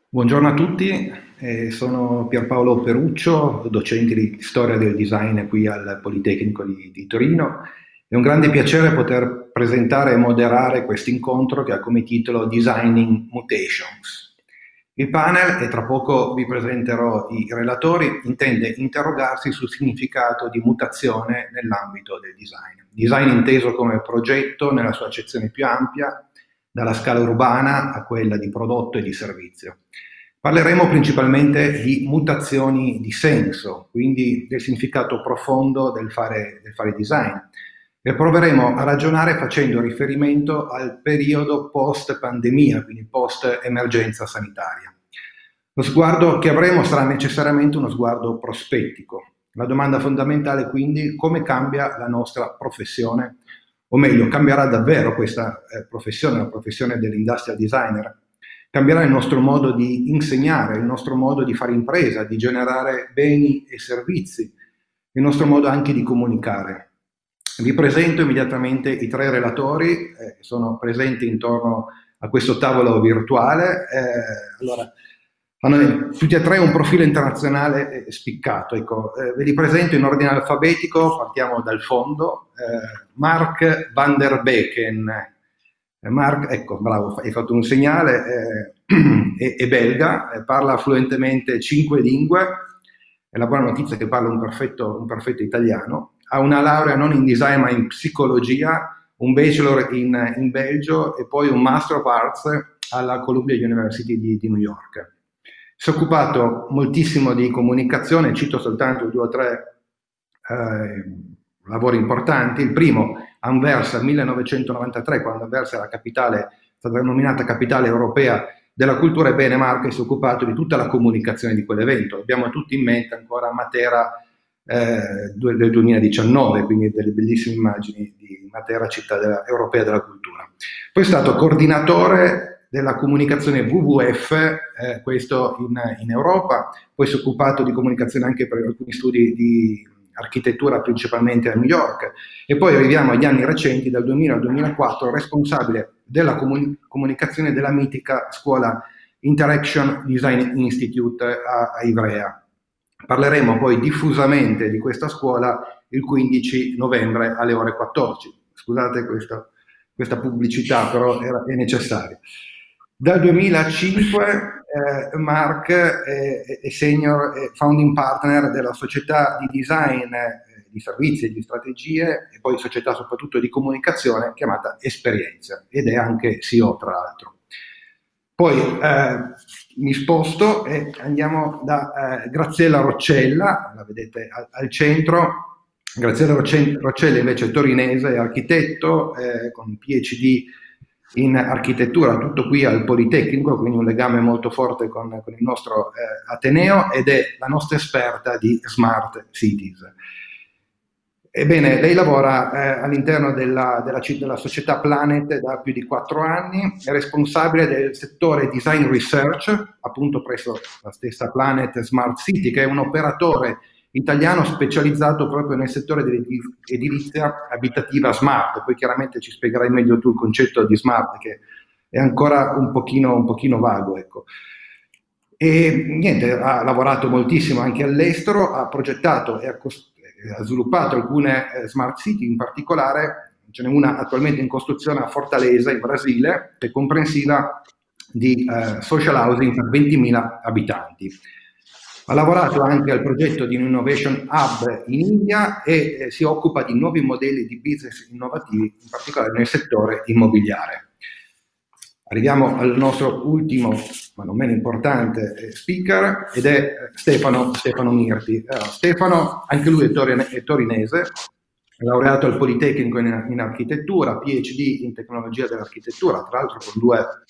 Buongiorno a tutti, sono Pierpaolo Peruccio, docente di storia del design qui al Politecnico di Torino. È un grande piacere poter presentare e moderare questo incontro che ha come titolo Designing Mutations. Il panel, e tra poco vi presenterò i relatori, intende interrogarsi sul significato di mutazione nell'ambito del design. Design inteso come progetto nella sua accezione più ampia, dalla scala urbana a quella di prodotto e di servizio. Parleremo principalmente di mutazioni di senso, quindi del significato profondo del fare design, e proveremo a ragionare facendo riferimento al periodo post-pandemia, quindi post-emergenza sanitaria. Lo sguardo che avremo sarà necessariamente uno sguardo prospettico. La domanda fondamentale quindi: come cambia la nostra professione? O meglio, cambierà davvero questa professione, la professione dell'industrial designer? Cambierà il nostro modo di insegnare, il nostro modo di fare impresa, di generare beni e servizi, il nostro modo anche di comunicare. Vi presento immediatamente i tre relatori che sono presenti intorno a questo tavolo virtuale. Allora, hanno tutti e tre un profilo internazionale spiccato. Ecco, ve li presento in ordine alfabetico, partiamo dal fondo. Mark van der Beken. Mark, ecco, bravo, hai fatto un segnale, è belga, parla fluentemente 5 lingue, è la buona notizia è che parla un perfetto italiano, ha una laurea non in design ma in psicologia, un bachelor in Belgio e poi un Master of Arts alla Columbia University di New York. Si è occupato moltissimo di comunicazione, cito soltanto 2 o 3 lavori importanti. Il primo, Anversa, 1993, quando Anversa era capitale, è stata nominata capitale europea della cultura. Ebbene, Marco si è occupato di tutta la comunicazione di quell'evento. Abbiamo tutti in mente ancora Matera del 2019, quindi delle bellissime immagini di Matera, città europea della cultura. Poi è stato coordinatore della comunicazione WWF, questo in Europa, poi si è occupato di comunicazione anche per alcuni studi di architettura principalmente a New York, e poi arriviamo agli anni recenti, dal 2000 al 2004, responsabile della comunicazione della mitica scuola Interaction Design Institute a Ivrea. Parleremo poi diffusamente di questa scuola il 15 novembre alle ore 14. Scusate questa pubblicità, però è necessaria. Dal 2005 Mark è senior founding partner della società di design di servizi e di strategie, e poi società soprattutto di comunicazione, chiamata Esperienza, ed è anche CEO, tra l'altro. Poi mi sposto e andiamo da Graziella Roccella, la vedete al centro. Graziella Roccella invece è torinese, è architetto con PhD in architettura, tutto qui al Politecnico, quindi un legame molto forte con il nostro Ateneo, ed è la nostra esperta di Smart Cities. Ebbene, lei lavora all'interno della società Planet da più di 4 anni, è responsabile del settore Design Research, appunto presso la stessa Planet Smart City, che è un operatore italiano specializzato proprio nel settore dell'edilizia abitativa smart. Poi chiaramente ci spiegherai meglio tu il concetto di smart, che è ancora un pochino vago, ecco. E niente, ha lavorato moltissimo anche all'estero, ha progettato e ha sviluppato alcune smart city, in particolare ce n'è una attualmente in costruzione a Fortaleza in Brasile, che è comprensiva di social housing per 20.000 abitanti. Ha lavorato anche al progetto di un Innovation Hub in India e si occupa di nuovi modelli di business innovativi, in particolare nel settore immobiliare. Arriviamo al nostro ultimo, ma non meno importante, speaker, ed è Stefano Mirti. Stefano, anche lui è torinese, è laureato al Politecnico in architettura, PhD in tecnologia dell'architettura, tra l'altro con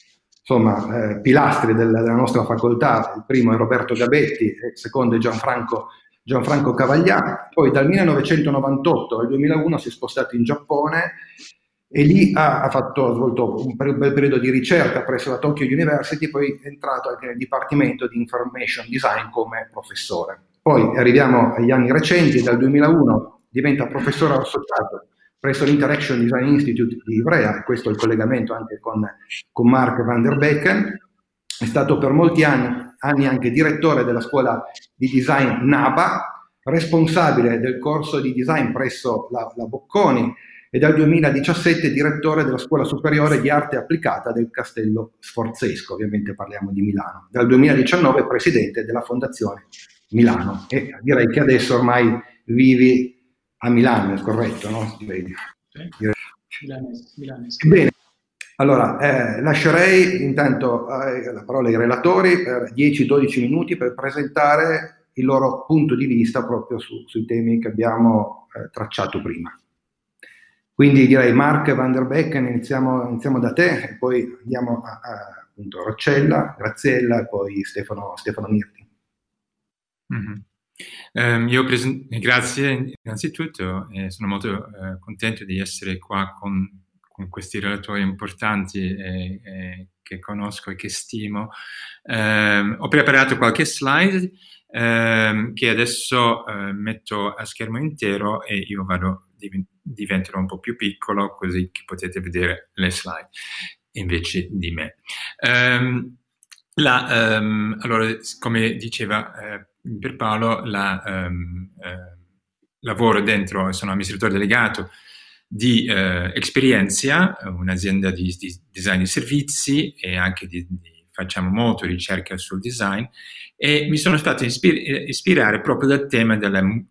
2 pilastri della nostra facoltà. Il primo è Roberto Gabetti e il secondo è Gianfranco Cavaglià. Poi dal 1998 al 2001 si è spostato in Giappone e lì ha svolto un bel periodo di ricerca presso la Tokyo University, poi è entrato anche nel Dipartimento di Information Design come professore. Poi arriviamo agli anni recenti, dal 2001 diventa professore associato presso l'Interaction Design Institute di Ivrea, e questo è il collegamento anche con Mark van der Beken. è stato per molti anni anche direttore della scuola di design NABA, responsabile del corso di design presso la Bocconi e dal 2017 direttore della Scuola Superiore di Arte Applicata del Castello Sforzesco, ovviamente parliamo di Milano. Dal 2019 presidente della Fondazione Milano e direi che adesso ormai vivi a Milano, è corretto, no? Direi. Milanese. Bene, allora lascerei intanto la parola ai relatori per 10-12 minuti per presentare il loro punto di vista proprio sui temi che abbiamo tracciato prima. Quindi direi Mark van der Becken, iniziamo da te e poi andiamo appunto Roccella, Graziella e poi Stefano Mirti. Grazie innanzitutto, sono molto contento di essere qua con questi relatori importanti che conosco e che stimo. Ho preparato qualche slide che adesso metto a schermo intero e io diventerò un po' più piccolo così che potete vedere le slide invece di me. Allora, come diceva Pierpaolo, lavoro dentro, sono amministratore delegato di Experienzia, un'azienda di design di servizi e anche facciamo molto ricerca sul design e mi sono stato ispirare proprio dal tema dalle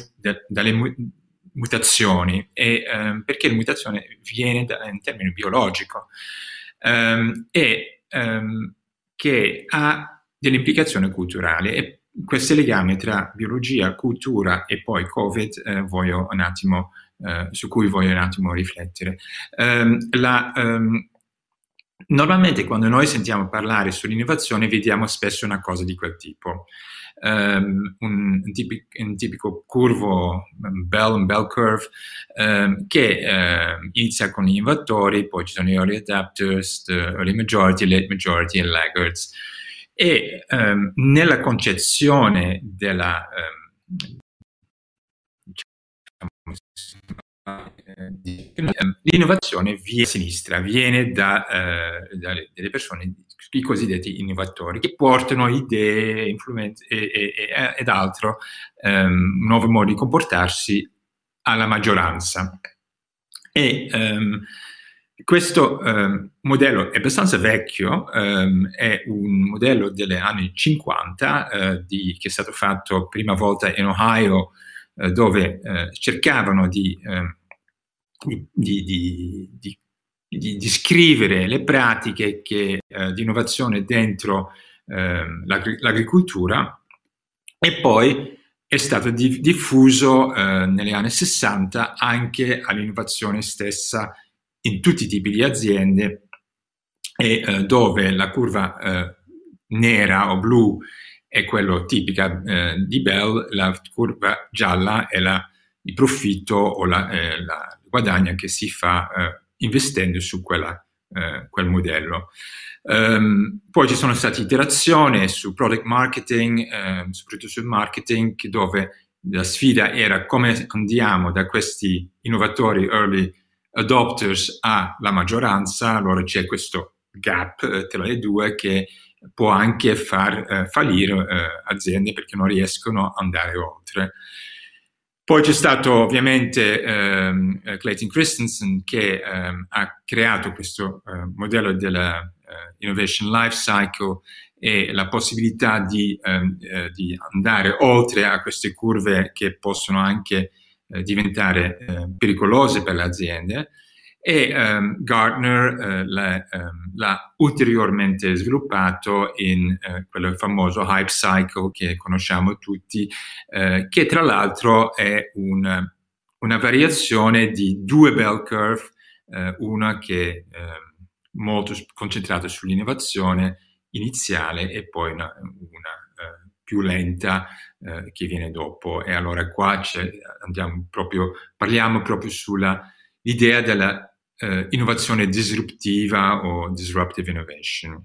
mutazioni perché la mutazione viene da un termine biologico che ha delle implicazioni culturali e questo legame tra biologia, cultura e poi Covid su cui voglio un attimo riflettere. Normalmente quando noi sentiamo parlare sull'innovazione vediamo spesso una cosa di quel tipo. Un tipico curvo, un bell curve, che inizia con gli innovatori, poi ci sono gli early adapters, early majority, late majority e laggards. E nella concezione l'innovazione viene a sinistra, viene dalle persone, i cosiddetti innovatori, che portano idee, influenze ed altro, nuovi modi di comportarsi alla maggioranza. E questo modello è abbastanza vecchio, è un modello degli anni 50 che è stato fatto prima volta in Ohio, dove cercavano di scrivere le pratiche di innovazione dentro l'agricoltura e poi è stato diffuso negli anni 60 anche all'innovazione stessa in tutti i tipi di aziende e dove la curva nera o blu è quello tipica di Bell, la curva gialla è il profitto o il guadagno che si fa investendo su quel modello. Poi ci sono state iterazioni su product marketing, soprattutto sul marketing, dove la sfida era come andiamo da questi innovatori early adopters alla maggioranza. Allora c'è questo gap tra le due che può anche far fallire aziende perché non riescono ad andare oltre. Poi c'è stato ovviamente Clayton Christensen che ha creato questo modello della Innovation Life Cycle e la possibilità di andare oltre a queste curve che possono anche diventare pericolose per le aziende. E Gartner l'ha ulteriormente sviluppato in quello famoso Hype Cycle che conosciamo tutti, che tra l'altro è una variazione di due bell curve, una che è molto concentrata sull'innovazione iniziale e poi una più lenta che viene dopo. E allora qua parliamo proprio sull'idea della innovazione disruptiva o disruptive innovation.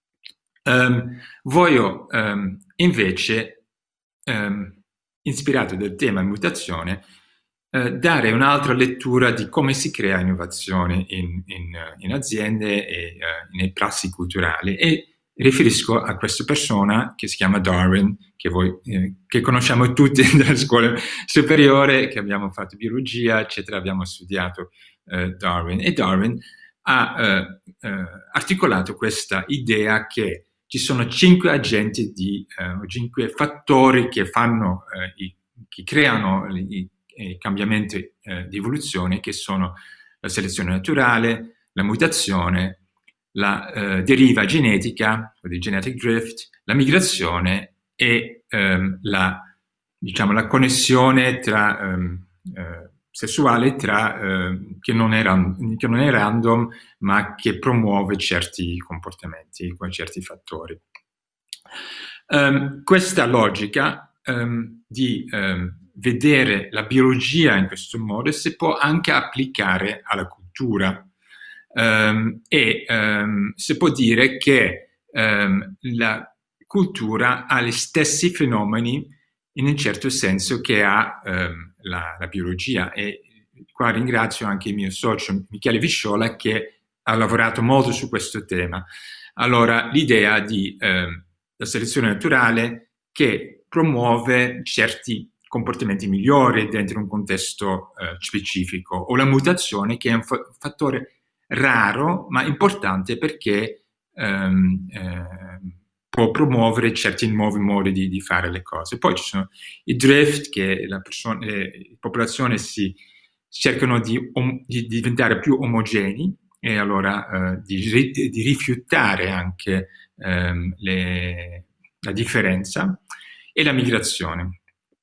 Voglio invece, ispirato dal tema mutazione, dare un'altra lettura di come si crea innovazione in aziende e nei prassi culturali e riferisco a questa persona che si chiama Darwin, che conosciamo tutti dalla scuola superiore, che abbiamo fatto biologia, eccetera, abbiamo studiato Darwin. E Darwin ha articolato questa idea che ci sono 5 agenti 5 fattori che che creano i cambiamenti di evoluzione, che sono la selezione naturale, la mutazione, la deriva genetica, di genetic drift, la migrazione e la connessione sessuale che non è random, ma che promuove certi comportamenti con certi fattori. Questa logica di vedere la biologia in questo modo si può anche applicare alla cultura. Si può dire che la cultura ha gli stessi fenomeni in un certo senso che ha la biologia, e qua ringrazio anche il mio socio Michele Visciola, che ha lavorato molto su questo tema. Allora, l'idea di la selezione naturale che promuove certi comportamenti migliori dentro un contesto specifico, o la mutazione, che è un fattore raro ma importante perché può promuovere certi nuovi modi di fare le cose. Poi ci sono i drift, che le popolazioni cercano di diventare più omogenei, e allora di rifiutare anche la differenza, e la migrazione.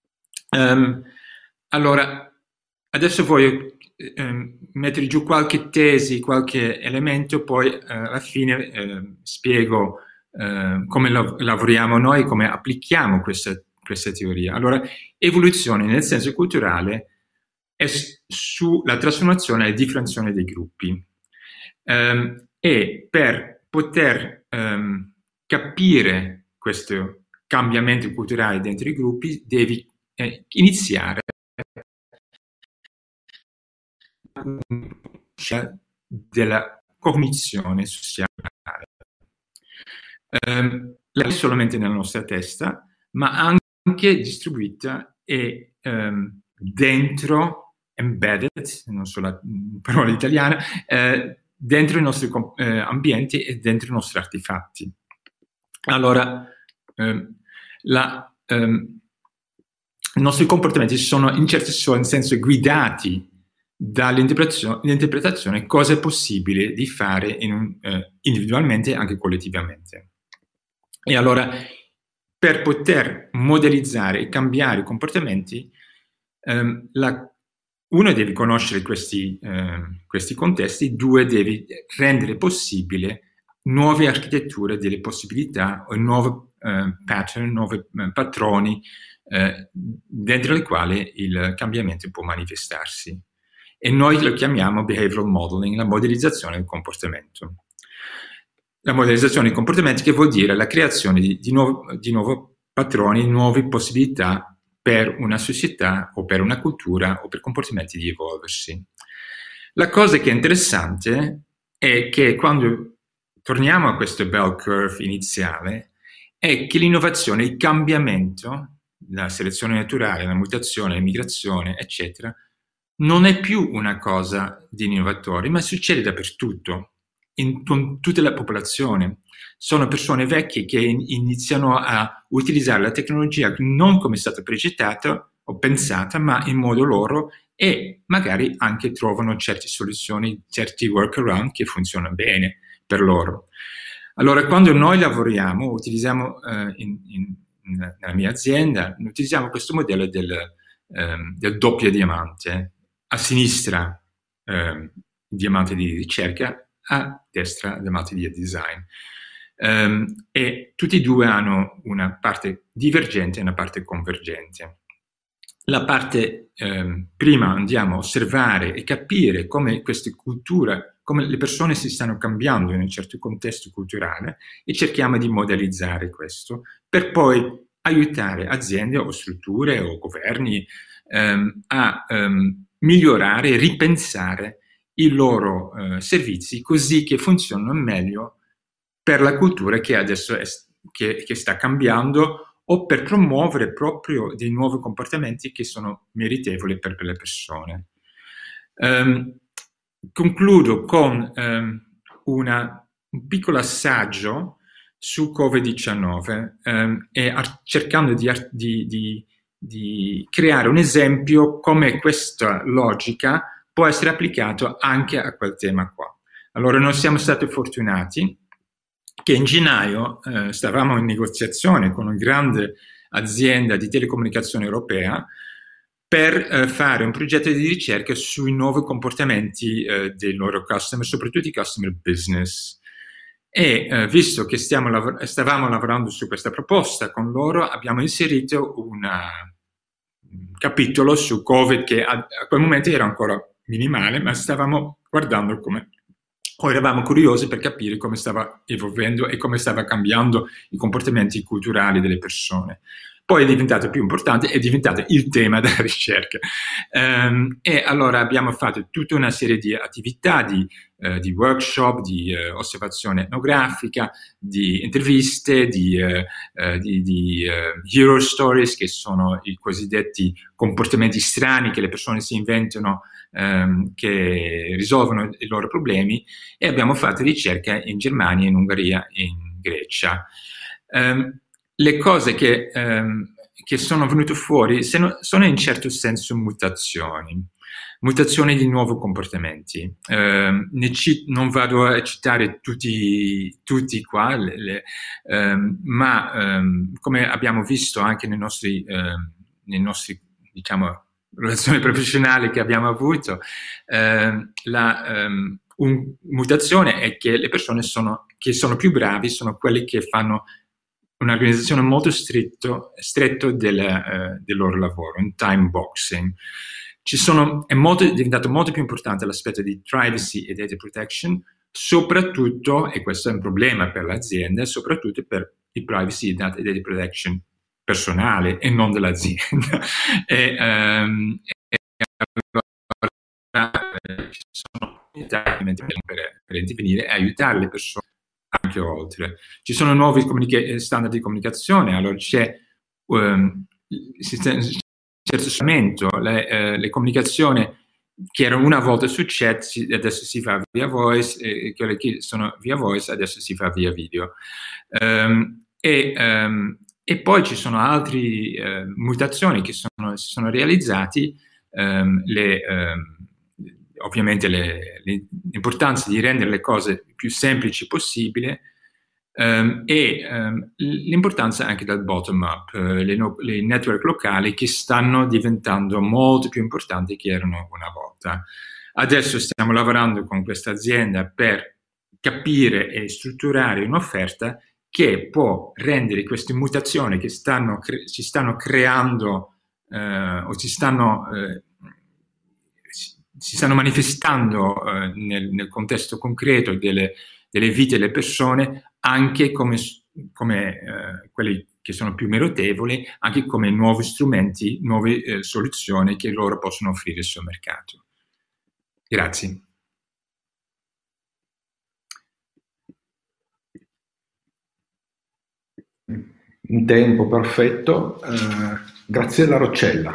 Allora, adesso voglio mettere giù qualche tesi, qualche elemento, poi alla fine spiego come lavoriamo noi, come applichiamo questa teoria. Allora, evoluzione nel senso culturale è sulla trasformazione e differenziazione dei gruppi. E per poter capire questo cambiamento culturale dentro i gruppi, devi iniziare della cognizione sociale. Non è solamente nella nostra testa, ma anche distribuita e dentro, embedded, non so la parola italiana, dentro i nostri ambienti e dentro i nostri artefatti. Allora, i nostri comportamenti sono in certo senso guidati dall'interpretazione cosa è possibile di fare individualmente e anche collettivamente. E allora, per poter modellizzare e cambiare i comportamenti, uno, deve conoscere questi contesti; due, devi rendere possibile nuove architetture delle possibilità, o nuovi pattern, nuovi patroni dentro le quali il cambiamento può manifestarsi. E noi lo chiamiamo behavioral modeling, la modellizzazione del comportamento. La modellizzazione dei comportamenti, che vuol dire la creazione di nuovi patroni, nuove possibilità per una società o per una cultura o per comportamenti di evolversi. La cosa che è interessante è che quando torniamo a questo bell curve iniziale, è che l'innovazione, il cambiamento, la selezione naturale, la mutazione, l'immigrazione, eccetera, non è più una cosa di innovatori, ma succede dappertutto, in tutta la popolazione. Sono persone vecchie che iniziano a utilizzare la tecnologia non come è stata progettata o pensata, ma in modo loro, e magari anche trovano certe soluzioni, certi workaround che funzionano bene per loro. Allora, quando noi lavoriamo, utilizziamo nella mia azienda, utilizziamo questo modello del doppio diamante. A sinistra diamante di ricerca, a destra diamante di design. E tutti e due hanno una parte divergente e una parte convergente. La parte prima andiamo a osservare e capire come queste culture, come le persone si stanno cambiando in un certo contesto culturale, e cerchiamo di modellizzare questo per poi aiutare aziende o strutture o governi a migliorare e ripensare i loro servizi così che funzionano meglio per la cultura che adesso che sta cambiando, o per promuovere proprio dei nuovi comportamenti che sono meritevoli per le persone. Concludo con un piccolo assaggio su Covid-19 e cercando di creare un esempio come questa logica può essere applicata anche a quel tema qua. Allora, noi siamo stati fortunati che in gennaio stavamo in negoziazione con una grande azienda di telecomunicazione europea per fare un progetto di ricerca sui nuovi comportamenti dei loro customer, soprattutto i customer business. E visto che stavamo lavorando su questa proposta con loro, abbiamo inserito un capitolo su Covid che a quel momento era ancora minimale, ma stavamo guardando eravamo curiosi per capire come stava evolvendo e come stava cambiando i comportamenti culturali delle persone. Poi è diventato più importante, è diventato il tema della ricerca. E allora abbiamo fatto tutta una serie di attività, di workshop, di osservazione etnografica, di interviste, di hero stories, che sono i cosiddetti comportamenti strani che le persone si inventano, che risolvono i loro problemi, e abbiamo fatto ricerca in Germania, in Ungheria e in Grecia. Le cose che sono venute fuori sono in certo senso mutazioni di nuovi comportamenti. Non vado a citare tutti qua, ma come abbiamo visto anche nei nostri diciamo, relazioni professionali che abbiamo avuto, mutazione è che le persone che sono più bravi sono quelli che fanno un'organizzazione molto stretto del loro lavoro, un time boxing. È diventato molto più importante l'aspetto di privacy e data protection, soprattutto, e questo è un problema per l'azienda, soprattutto per il privacy e data protection personale e non dell'azienda. Ci sono per intervenire e aiutare le persone anche oltre. Ci sono nuovi standard di comunicazione, allora c'è certo strumento, le comunicazioni che erano una volta su chat, adesso si fa via voice, e quelle che sono via voice adesso si fa via video. E poi ci sono altre mutazioni che si sono realizzati, ovviamente l'importanza di rendere le cose più semplici possibile, e l'importanza anche del bottom up, le network locali che stanno diventando molto più importanti che erano una volta. Adesso stiamo lavorando con questa azienda per capire e strutturare un'offerta che può rendere queste mutazioni che si stanno creando o si stanno manifestando nel contesto concreto delle vite delle persone, anche come quelli che sono più meritevoli, anche come nuovi strumenti, nuove soluzioni che loro possono offrire sul mercato. Grazie. In tempo perfetto. Graziella Roccella.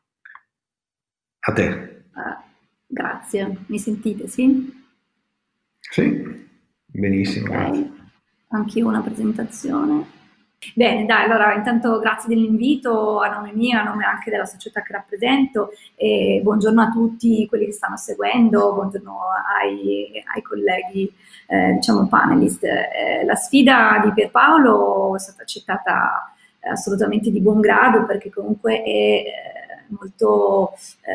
A te. Grazie. Mi sentite, sì? Sì, benissimo. Okay. Grazie. Anch'io una presentazione. Bene, dai, allora intanto grazie dell'invito a nome mio, a nome anche della società che rappresento, e buongiorno a tutti quelli che stanno seguendo, buongiorno ai colleghi, diciamo panelist. La sfida di Pierpaolo è stata accettata assolutamente di buon grado, perché comunque è molto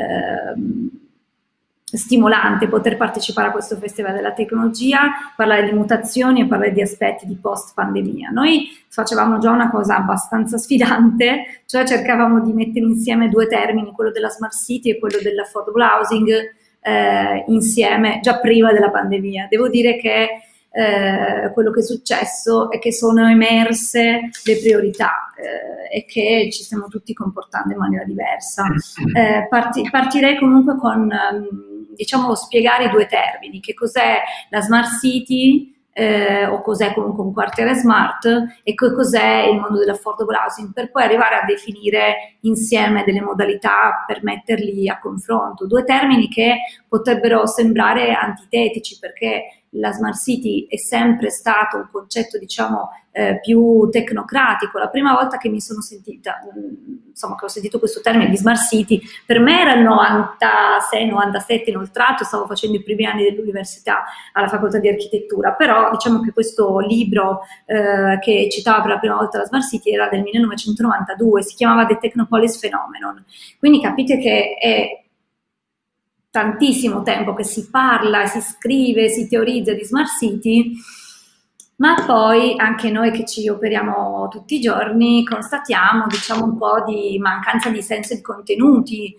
stimolante poter partecipare a questo Festival della Tecnologia, parlare di mutazioni e parlare di aspetti di post-pandemia. Noi facevamo già una cosa abbastanza sfidante, cioè cercavamo di mettere insieme due termini, quello della smart city e quello dell'affordable housing, insieme già prima della pandemia. Devo dire che quello che è successo è che sono emerse le priorità e che ci stiamo tutti comportando in maniera diversa. Partirei comunque con diciamo spiegare i due termini: che cos'è la smart city o cos'è comunque un quartiere smart e cos'è il mondo dell'affordable housing, per poi arrivare a definire insieme delle modalità per metterli a confronto. Due termini che potrebbero sembrare antitetici, perché la Smart City è sempre stato un concetto, diciamo, più tecnocratico. La prima volta che mi sono sentita, insomma, che ho sentito questo termine di Smart City, per me era il 96-97, inoltrato, stavo facendo i primi anni dell'università alla facoltà di architettura, però diciamo che questo libro che citava per la prima volta la Smart City era del 1992, si chiamava The Technopolis Phenomenon, quindi capite che è tantissimo tempo che si parla, si scrive, si teorizza di Smart City, ma poi anche noi che ci operiamo tutti i giorni constatiamo, diciamo, un po' di mancanza di senso e di contenuti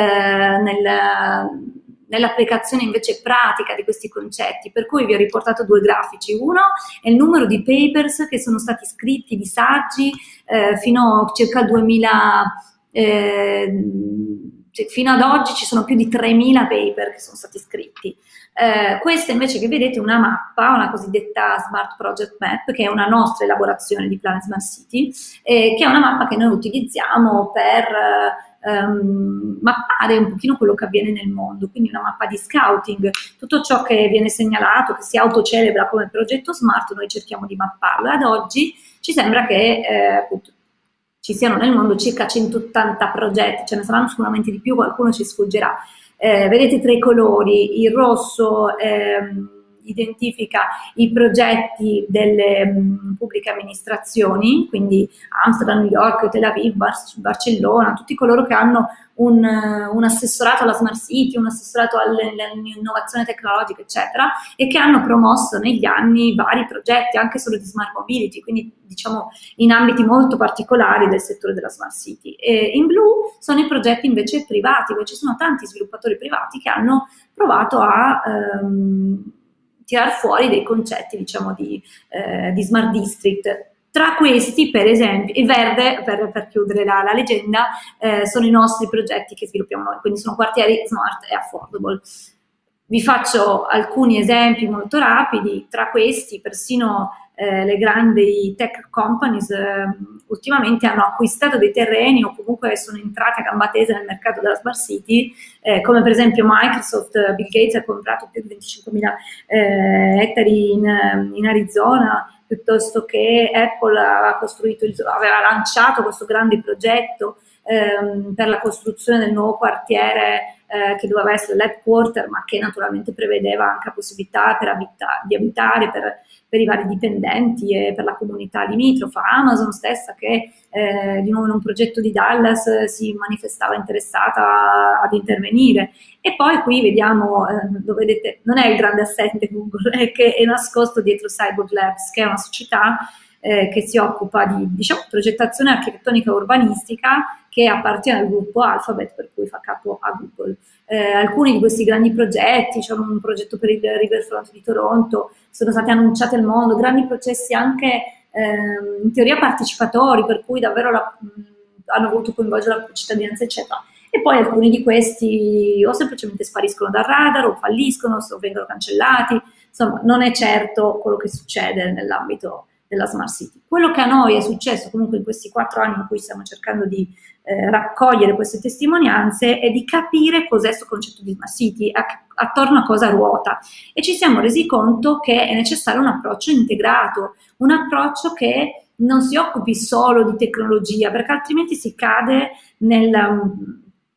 nell'applicazione invece pratica di questi concetti, per cui vi ho riportato due grafici. Uno è il numero di papers che sono stati scritti, di saggi, fino a circa il 2000, fino ad oggi ci sono più di 3.000 paper che sono stati scritti. Questa invece che vedete è una mappa, una cosiddetta Smart Project Map, che è una nostra elaborazione di Planet Smart City, che è una mappa che noi utilizziamo per mappare un pochino quello che avviene nel mondo, quindi una mappa di scouting. Tutto ciò che viene segnalato, che si autocelebra come progetto smart, noi cerchiamo di mapparlo. Ad oggi ci sembra che appunto, ci siano nel mondo circa 180 progetti, ce ne saranno sicuramente di più, qualcuno ci sfuggerà. Vedete tre colori, il rosso identifica i progetti delle pubbliche amministrazioni, quindi Amsterdam, New York, Tel Aviv, Barcellona, tutti coloro che hanno un assessorato alla Smart City, un assessorato all'innovazione tecnologica, eccetera, e che hanno promosso negli anni vari progetti, anche solo di Smart Mobility, quindi diciamo in ambiti molto particolari del settore della Smart City. E in blu sono i progetti invece privati, dove ci sono tanti sviluppatori privati che hanno provato a tirar fuori dei concetti, diciamo, di Smart District. Tra questi, per esempio, il verde, per chiudere la leggenda, sono i nostri progetti che sviluppiamo noi, quindi sono quartieri smart e affordable. Vi faccio alcuni esempi molto rapidi. Tra questi, persino le grandi tech companies ultimamente hanno acquistato dei terreni o comunque sono entrate a gamba tesa nel mercato della Smart City, come per esempio Microsoft. Bill Gates ha comprato più di 25.000 ettari in Arizona, piuttosto che Apple aveva lanciato questo grande progetto per la costruzione del nuovo quartiere che doveva essere l'headquarter, ma che naturalmente prevedeva anche la possibilità di abitare per i vari dipendenti e per la comunità limitrofa. Amazon stessa, che di nuovo in un progetto di Dallas si manifestava interessata ad intervenire. E poi qui vediamo, dove vedete, non è il grande assente Google, è che è nascosto dietro Cyborg Labs, che è una società che si occupa di, diciamo, progettazione architettonica urbanistica, che appartiene al gruppo Alphabet, per cui fa capo a Google. Alcuni di questi grandi progetti, diciamo un progetto per il Riverfront di Toronto, sono stati annunciati al mondo, grandi processi anche in teoria partecipatori, per cui davvero hanno voluto coinvolgere la cittadinanza, eccetera. E poi alcuni di questi o semplicemente spariscono dal radar, o falliscono, o vengono cancellati. Insomma, non è certo quello che succede nell'ambito della Smart City. Quello che a noi è successo comunque in questi 4 anni in cui stiamo cercando di raccogliere queste testimonianze è di capire cos'è questo concetto di Smart City, attorno a cosa ruota, e ci siamo resi conto che è necessario un approccio integrato, un approccio che non si occupi solo di tecnologia, perché altrimenti si cade nel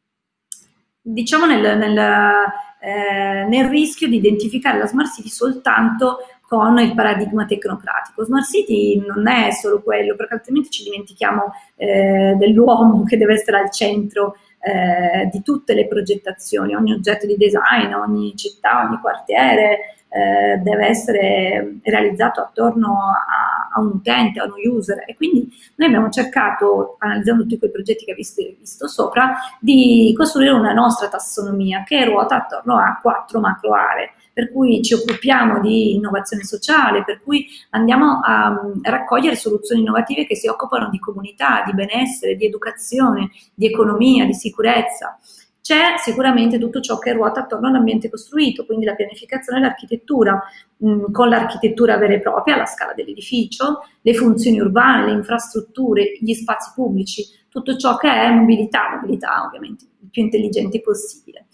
rischio di identificare la Smart City soltanto con il paradigma tecnocratico. Smart City non è solo quello, perché altrimenti ci dimentichiamo dell'uomo che deve essere al centro di tutte le progettazioni. Ogni oggetto di design, ogni città, ogni quartiere deve essere realizzato attorno a un utente, a uno user, e quindi noi abbiamo cercato, analizzando tutti quei progetti che avete visto sopra, di costruire una nostra tassonomia che ruota attorno a 4 macro aree, per cui ci occupiamo di innovazione sociale, per cui andiamo a raccogliere soluzioni innovative che si occupano di comunità, di benessere, di educazione, di economia, di sicurezza. C'è sicuramente tutto ciò che ruota attorno all'ambiente costruito, quindi la pianificazione e l'architettura, con l'architettura vera e propria, la scala dell'edificio, le funzioni urbane, le infrastrutture, gli spazi pubblici, tutto ciò che è mobilità ovviamente il più intelligente possibile.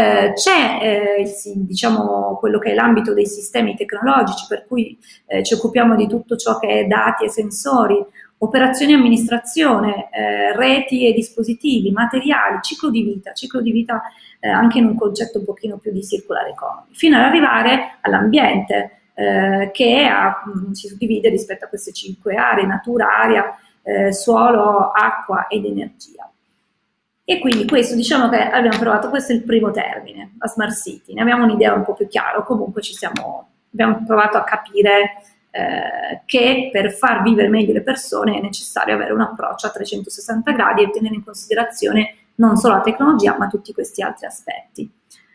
C'è diciamo quello che è l'ambito dei sistemi tecnologici, per cui ci occupiamo di tutto ciò che è dati e sensori, operazioni e amministrazione, reti e dispositivi, materiali, ciclo di vita anche in un concetto un pochino più di circular economy, fino ad arrivare all'ambiente che si suddivide rispetto a queste 5 aree: natura, aria, suolo, acqua ed energia. E quindi questo, diciamo che abbiamo provato, questo è il primo termine, la Smart City. Ne abbiamo un'idea un po' più chiara, comunque abbiamo provato a capire che per far vivere meglio le persone è necessario avere un approccio a 360 gradi e tenere in considerazione non solo la tecnologia, ma tutti questi altri aspetti.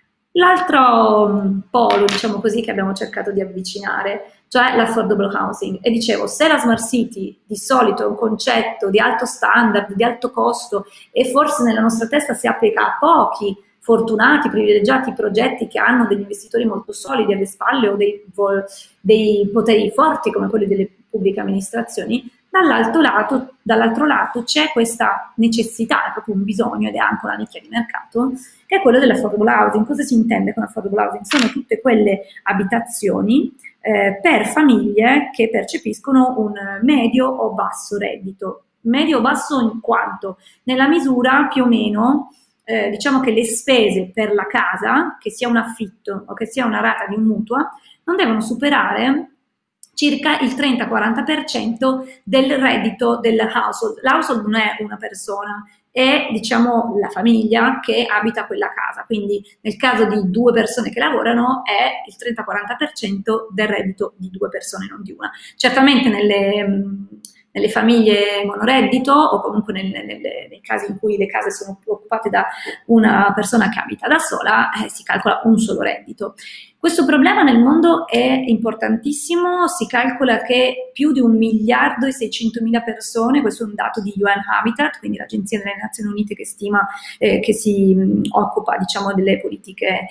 L'altro polo, diciamo così, che abbiamo cercato di avvicinare, cioè l'affordable housing. E dicevo, se la Smart City di solito è un concetto di alto standard, di alto costo, e forse nella nostra testa si applica a pochi fortunati, privilegiati progetti che hanno degli investitori molto solidi alle spalle o dei poteri forti come quelli delle pubbliche amministrazioni, dall'altro lato c'è questa necessità, è proprio un bisogno ed è anche una nicchia di mercato, che è quello dell'affordable housing. Cosa si intende con affordable housing? Sono tutte quelle abitazioni per famiglie che percepiscono un medio o basso reddito. Medio o basso in quanto? Nella misura più o meno diciamo che le spese per la casa, che sia un affitto o che sia una rata di un mutuo, non devono superare circa il 30-40% del reddito del household. L'household non è una persona, è diciamo la famiglia che abita quella casa, quindi nel caso di 2 persone che lavorano è il 30-40% del reddito di 2 persone, non di una. Certamente nelle famiglie monoreddito o comunque nei casi in cui le case sono occupate da una persona che abita da sola, si calcola un solo reddito. Questo problema nel mondo è importantissimo, si calcola che più di 1.600.000 persone, questo è un dato di UN Habitat, quindi l'Agenzia delle Nazioni Unite che stima, che si occupa diciamo delle politiche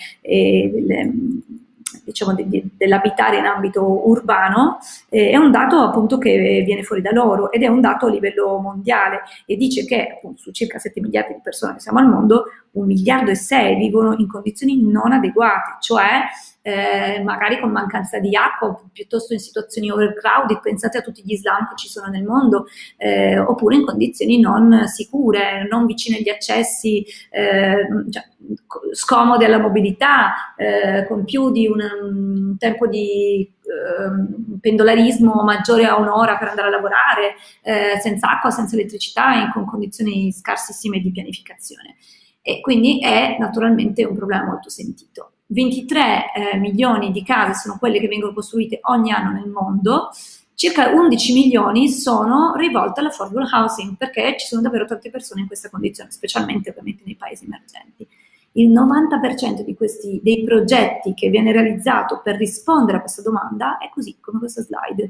diciamo dell'abitare in ambito urbano, è un dato appunto che viene fuori da loro ed è un dato a livello mondiale e dice che appunto, su circa 7 miliardi di persone che siamo al mondo, 1,6 miliardi vivono in condizioni non adeguate, cioè magari con mancanza di acqua, piuttosto in situazioni overcrowded, pensate a tutti gli slam che ci sono nel mondo, oppure in condizioni non sicure, non vicine agli accessi, cioè, scomode alla mobilità, con più di un tempo di pendolarismo maggiore a un'ora per andare a lavorare, senza acqua, senza elettricità e con condizioni scarsissime di pianificazione. E quindi è naturalmente un problema molto sentito. 23 milioni di case sono quelle che vengono costruite ogni anno nel mondo, circa 11 milioni sono rivolte all'affordable housing perché ci sono davvero tante persone in questa condizione, specialmente ovviamente nei paesi emergenti. Il 90% dei progetti che viene realizzato per rispondere a questa domanda è così, come questa slide.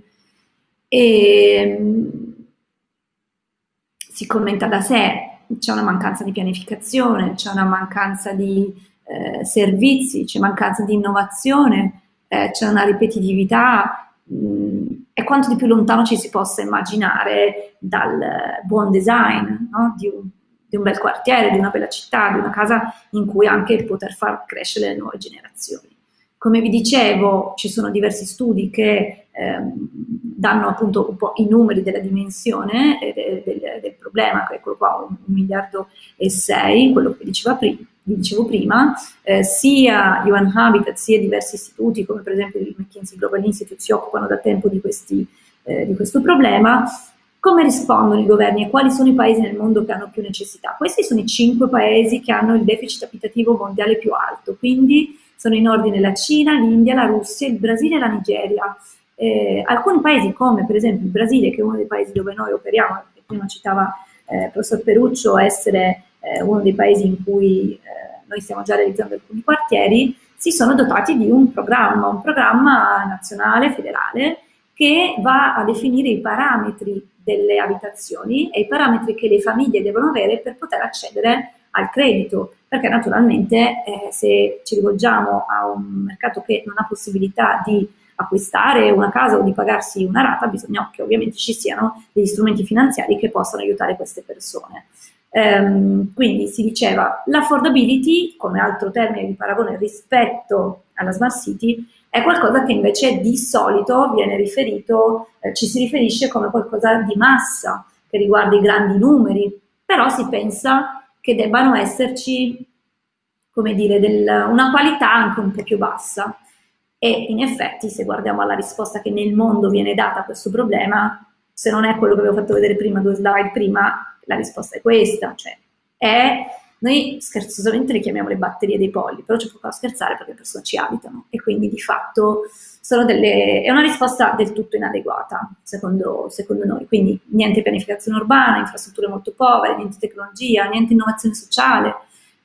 E si commenta da sé, c'è una mancanza di pianificazione, c'è una mancanza di servizi, c'è mancanza di innovazione, c'è una ripetitività e quanto di più lontano ci si possa immaginare dal buon design, no? di un bel quartiere, di una bella città, di una casa in cui anche poter far crescere le nuove generazioni. Come vi dicevo, ci sono diversi studi che danno appunto un po' i numeri della dimensione del problema, che è quello qua, 1,6 miliardi, quello che vi dicevo prima, sia UN Habitat sia diversi istituti come per esempio il McKinsey Global Institute si occupano da tempo di questo problema. Come rispondono i governi e quali sono i paesi nel mondo che hanno più necessità? Questi sono i 5 paesi che hanno il deficit abitativo mondiale più alto, quindi sono in ordine la Cina, l'India, la Russia, il Brasile e la Nigeria. Alcuni paesi come per esempio il Brasile, che è uno dei paesi dove noi operiamo, che prima citava il professor Peruccio, essere uno dei paesi in cui noi stiamo già realizzando alcuni quartieri, si sono dotati di un programma nazionale, federale, che va a definire i parametri delle abitazioni e i parametri che le famiglie devono avere per poter accedere al credito, perché naturalmente se ci rivolgiamo a un mercato che non ha possibilità di acquistare una casa o di pagarsi una rata, bisogna che ovviamente ci siano degli strumenti finanziari che possano aiutare queste persone. Quindi si diceva l'affordability, come altro termine di paragone rispetto alla smart city, è qualcosa che invece di solito viene riferito, ci si riferisce come qualcosa di massa, che riguarda i grandi numeri, però si pensa che debbano esserci, come dire, una qualità anche un po' più bassa. E in effetti, se guardiamo alla risposta che nel mondo viene data a questo problema, se non è quello che avevo fatto vedere prima, 2 slide prima, la risposta è questa, cioè noi scherzosamente le chiamiamo le batterie dei polli, però c'è poco da scherzare perché le persone ci abitano e quindi di fatto è una risposta del tutto inadeguata, secondo noi. Quindi niente pianificazione urbana, infrastrutture molto povere, niente tecnologia, niente innovazione sociale.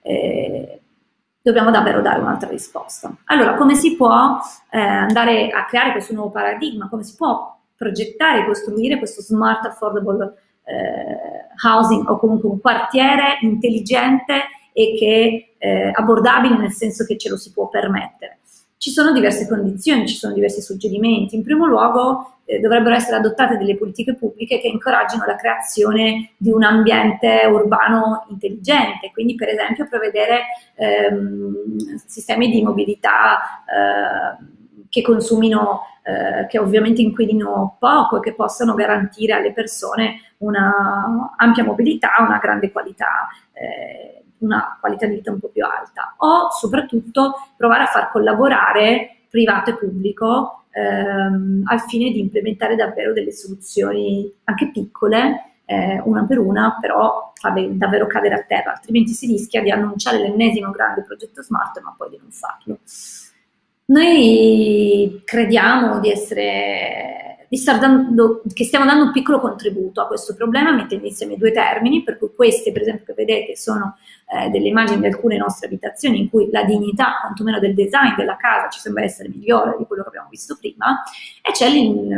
Dobbiamo davvero dare un'altra risposta. Allora, come si può andare a creare questo nuovo paradigma? Come si può progettare e costruire questo smart affordable housing, o comunque un quartiere intelligente e che abbordabile, nel senso che ce lo si può permettere? Ci sono diverse condizioni, ci sono diversi suggerimenti. In primo luogo dovrebbero essere adottate delle politiche pubbliche che incoraggino la creazione di un ambiente urbano intelligente, quindi per esempio prevedere sistemi di mobilità che consumino, che ovviamente inquinino poco e che possano garantire alle persone una ampia mobilità, una grande qualità, una qualità di vita un po' più alta, o soprattutto provare a far collaborare privato e pubblico al fine di implementare davvero delle soluzioni anche piccole, una per una, però farle davvero cadere a terra, altrimenti si rischia di annunciare l'ennesimo grande progetto smart ma poi di non farlo. Noi crediamo che stiamo dando un piccolo contributo a questo problema, mettendo insieme 2 termini, per cui queste per esempio che vedete sono delle immagini di alcune nostre abitazioni in cui la dignità, quantomeno del design della casa, ci sembra essere migliore di quello che abbiamo visto prima, e c'è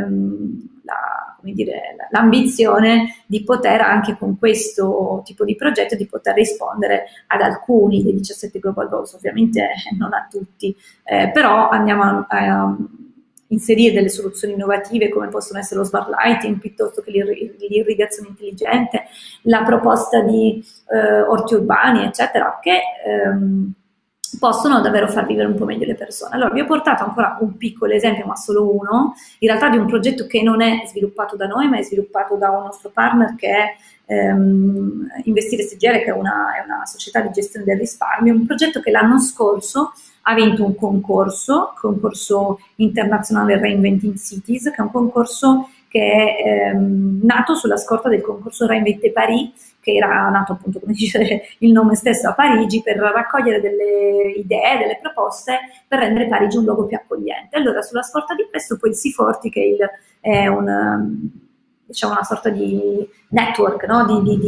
l'ambizione di poter anche con questo tipo di progetto di poter rispondere ad alcuni dei 17 Global Goals, ovviamente non a tutti, però andiamo a inserire delle soluzioni innovative come possono essere lo smart lighting piuttosto che l'irrigazione intelligente, la proposta di orti urbani, eccetera, che possono davvero far vivere un po' meglio le persone. Allora, vi ho portato ancora un piccolo esempio, ma solo uno, in realtà di un progetto che non è sviluppato da noi, ma è sviluppato da un nostro partner che è Investire SGR, che è una società di gestione del risparmio, un progetto che l'anno scorso ha vinto un concorso internazionale Reinventing Cities, che è un concorso che è nato sulla scorta del concorso Reinvente Paris, che era nato appunto, come dice il nome stesso, a Parigi, per raccogliere delle idee, delle proposte per rendere Parigi un luogo più accogliente. Allora, sulla scorta di questo, poi il C40, che è una sorta di network, no?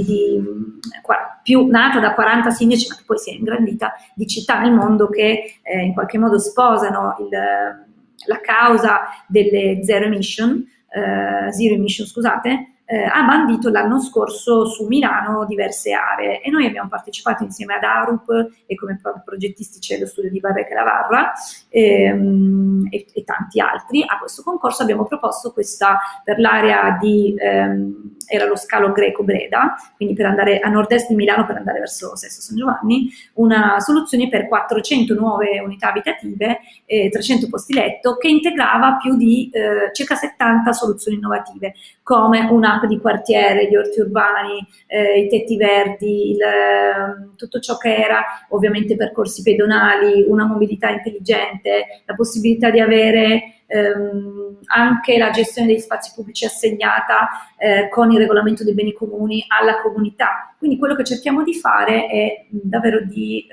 Più nata da 40 sindaci, ma che poi si è ingrandita, di città nel mondo che in qualche modo sposano la causa delle zero emission, scusate, ha bandito l'anno scorso su Milano diverse aree e noi abbiamo partecipato insieme ad Arup e come progettisti c'è lo studio di Barreca Navarra e tanti altri a questo concorso. Abbiamo proposto questa per l'area era lo scalo Greco-Breda, quindi per andare a nord-est di Milano, per andare verso Sesto San Giovanni, una soluzione per 400 nuove unità abitative e 300 posti letto, che integrava più di circa 70 soluzioni innovative, come un'app di quartiere, gli orti urbani, i tetti verdi, tutto ciò che era ovviamente percorsi pedonali, una mobilità intelligente, la possibilità di avere anche la gestione degli spazi pubblici assegnata con il regolamento dei beni comuni alla comunità. Quindi quello che cerchiamo di fare è davvero di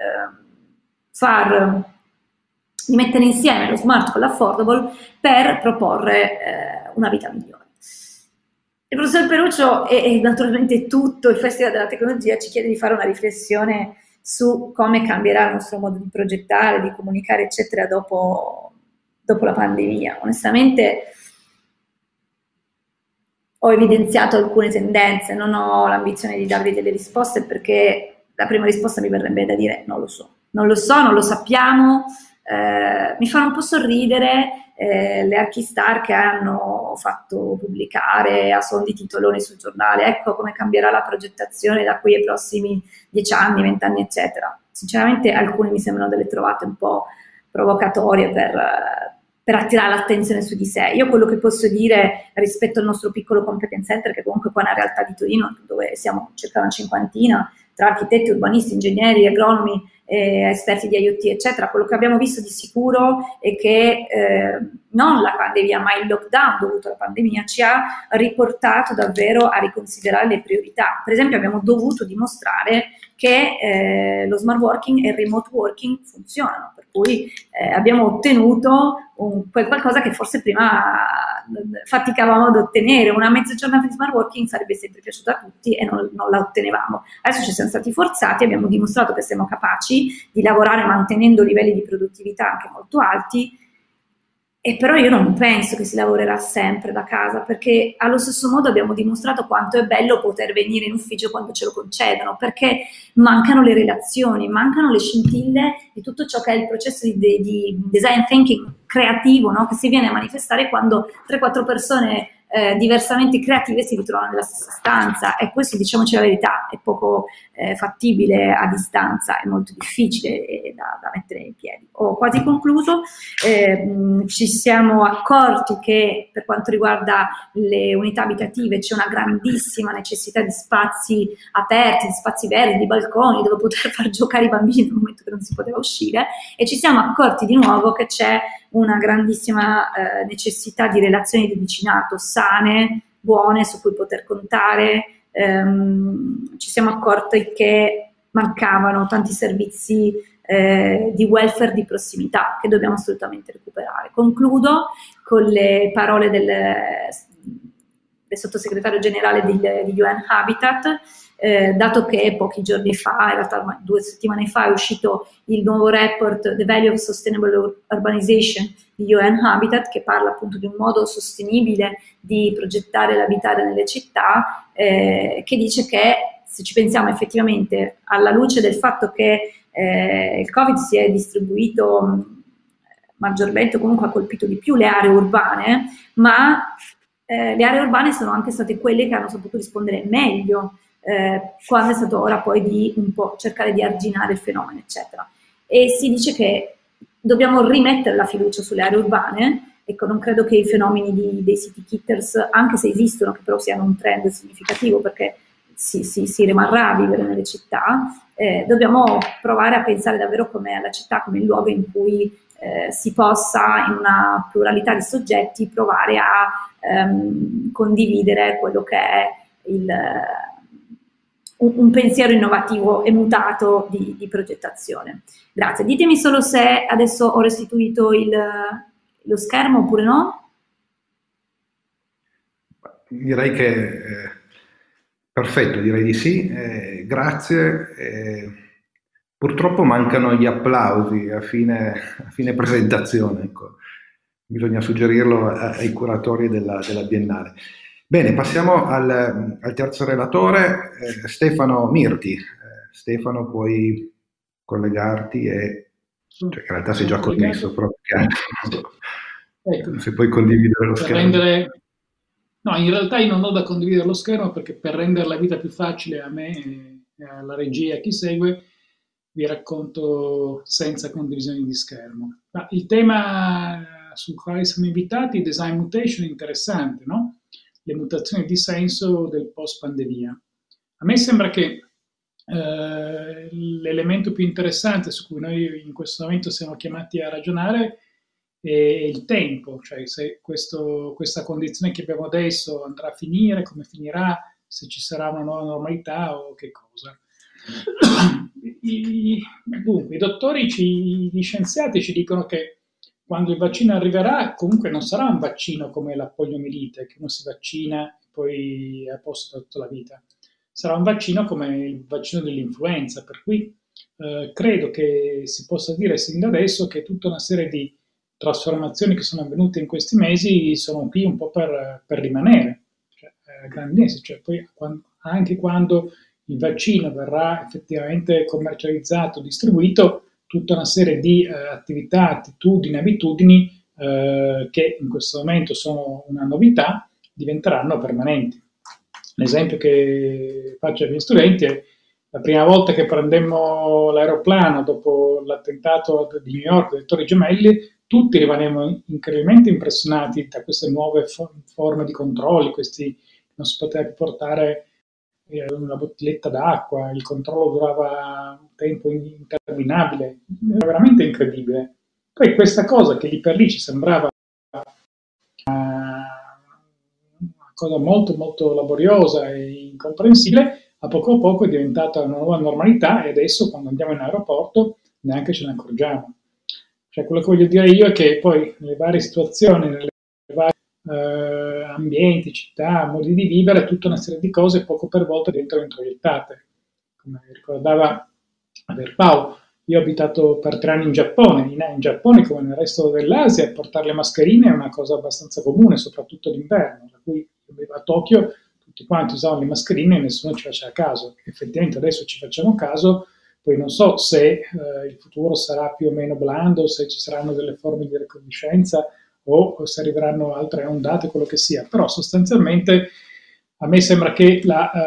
mettere insieme lo smart con l'affordable per proporre una vita migliore. Il professor Peruccio e naturalmente tutto il Festival della Tecnologia ci chiede di fare una riflessione su come cambierà il nostro modo di progettare, di comunicare, eccetera, dopo la pandemia. Onestamente ho evidenziato alcune tendenze, non ho l'ambizione di darvi delle risposte perché la prima risposta mi verrebbe da dire non lo so, non lo sappiamo. Mi fanno un po' sorridere le Archistar che hanno fatto pubblicare a suon di titoloni sul giornale, ecco come cambierà la progettazione da qui ai prossimi 10 anni, 20 anni, eccetera. Sinceramente alcune mi sembrano delle trovate un po' provocatorie per attirare l'attenzione su di sé. Io quello che posso dire rispetto al nostro piccolo competence center, che comunque qua è una realtà di Torino, dove siamo circa una cinquantina, tra architetti, urbanisti, ingegneri, agronomi, esperti di IoT, eccetera, quello che abbiamo visto di sicuro è che non la pandemia, ma il lockdown dovuto alla pandemia ci ha riportato davvero a riconsiderare le priorità. Per esempio abbiamo dovuto dimostrare che lo smart working e il remote working funzionano, per cui abbiamo ottenuto qualcosa che forse prima faticavamo ad ottenere. Una mezza giornata di smart working sarebbe sempre piaciuta a tutti e non la ottenevamo. Adesso ci siamo stati forzati, abbiamo dimostrato che siamo capaci di lavorare mantenendo livelli di produttività anche molto alti, e però io non penso che si lavorerà sempre da casa, perché allo stesso modo abbiamo dimostrato quanto è bello poter venire in ufficio quando ce lo concedono, perché mancano le relazioni, mancano le scintille di tutto ciò che è il processo di design thinking creativo, no? Che si viene a manifestare quando 3-4 persone diversamente creative si ritrovano nella stessa stanza, e questo, diciamoci la verità, è poco fattibile a distanza, è molto difficile da mettere in piedi. Ho quasi concluso. Ci siamo accorti che per quanto riguarda le unità abitative c'è una grandissima necessità di spazi aperti, di spazi verdi, di balconi dove poter far giocare i bambini nel momento che non si poteva uscire, e ci siamo accorti di nuovo che c'è una grandissima necessità di relazioni di vicinato sane, buone, su cui poter contare. Ci siamo accorti che mancavano tanti servizi di welfare di prossimità che dobbiamo assolutamente recuperare. Concludo con le parole del sottosegretario generale di UN Habitat, dato che pochi giorni fa, in realtà 2 settimane fa, è uscito il nuovo report The Value of Sustainable Urbanization di UN Habitat, che parla appunto di un modo sostenibile di progettare e l'abitare nelle città, che dice che, se ci pensiamo effettivamente, alla luce del fatto che il Covid si è distribuito maggiormente, o comunque ha colpito di più le aree urbane, ma le aree urbane sono anche state quelle che hanno saputo rispondere meglio quando è stato ora poi di un po' cercare di arginare il fenomeno, eccetera. E si dice che dobbiamo rimettere la fiducia sulle aree urbane. Ecco, non credo che i fenomeni dei city kitters, anche se esistono, che però siano un trend significativo, perché si rimarrà a vivere nelle città. Dobbiamo provare a pensare davvero come alla città, come il luogo in cui si possa, in una pluralità di soggetti, provare a condividere quello che è un pensiero innovativo e mutato di progettazione. Grazie. Ditemi solo se adesso ho restituito lo schermo oppure no. Direi che perfetto, direi di sì. Grazie. Purtroppo mancano gli applausi a fine presentazione, ecco. Bisogna suggerirlo ai curatori della Biennale. Bene, passiamo al terzo relatore, Stefano Mirti. Stefano, puoi collegarti cioè, in realtà sei già connesso, però ecco, se puoi condividere lo schermo. No, in realtà io non ho da condividere lo schermo, perché per rendere la vita più facile a me, alla regia e a chi segue, vi racconto senza condivisione di schermo. Ma il tema sul quale siamo invitati, design mutation, è interessante, no? Le mutazioni di senso del post-pandemia. A me sembra che l'elemento più interessante su cui noi in questo momento siamo chiamati a ragionare è il tempo, cioè se questa condizione che abbiamo adesso andrà a finire, come finirà, se ci sarà una nuova normalità o che cosa. Dunque, gli scienziati ci dicono che quando il vaccino arriverà, comunque non sarà un vaccino come la poliomielite, che uno si vaccina e poi è a posto per tutta la vita. Sarà un vaccino come il vaccino dell'influenza, per cui credo che si possa dire sin da adesso che tutta una serie di trasformazioni che sono avvenute in questi mesi sono qui un po' per rimanere. Cioè, poi anche quando il vaccino verrà effettivamente commercializzato, distribuito, tutta una serie di attività, attitudini, abitudini che in questo momento sono una novità, diventeranno permanenti. L'esempio che faccio ai miei studenti è la prima volta che prendemmo l'aeroplano dopo l'attentato di New York delle Torri Gemelli, tutti rimanevamo incredibilmente impressionati da queste nuove forme di controlli, non si poteva più portare una bottiglietta d'acqua, il controllo durava un tempo interminabile, era veramente incredibile. Poi questa cosa che lì per lì ci sembrava una cosa molto molto laboriosa e incomprensibile, a poco è diventata una nuova normalità e adesso quando andiamo in aeroporto neanche ce ne accorgiamo. Cioè, quello che voglio dire io è che poi nelle varie situazioni, nelle varie ambienti, città, modi di vivere, tutta una serie di cose poco per volta diventano introiettate. Come ricordava Paolo, io ho abitato per 3 anni in Giappone. In Giappone, come nel resto dell'Asia, portare le mascherine è una cosa abbastanza comune, soprattutto d'inverno, per cui a Tokyo tutti quanti usavano le mascherine e nessuno ci faceva caso. Effettivamente adesso ci facciamo caso, poi non so se il futuro sarà più o meno blando, se ci saranno delle forme di riconoscenza o se arriveranno altre ondate, quello che sia, però sostanzialmente a me sembra che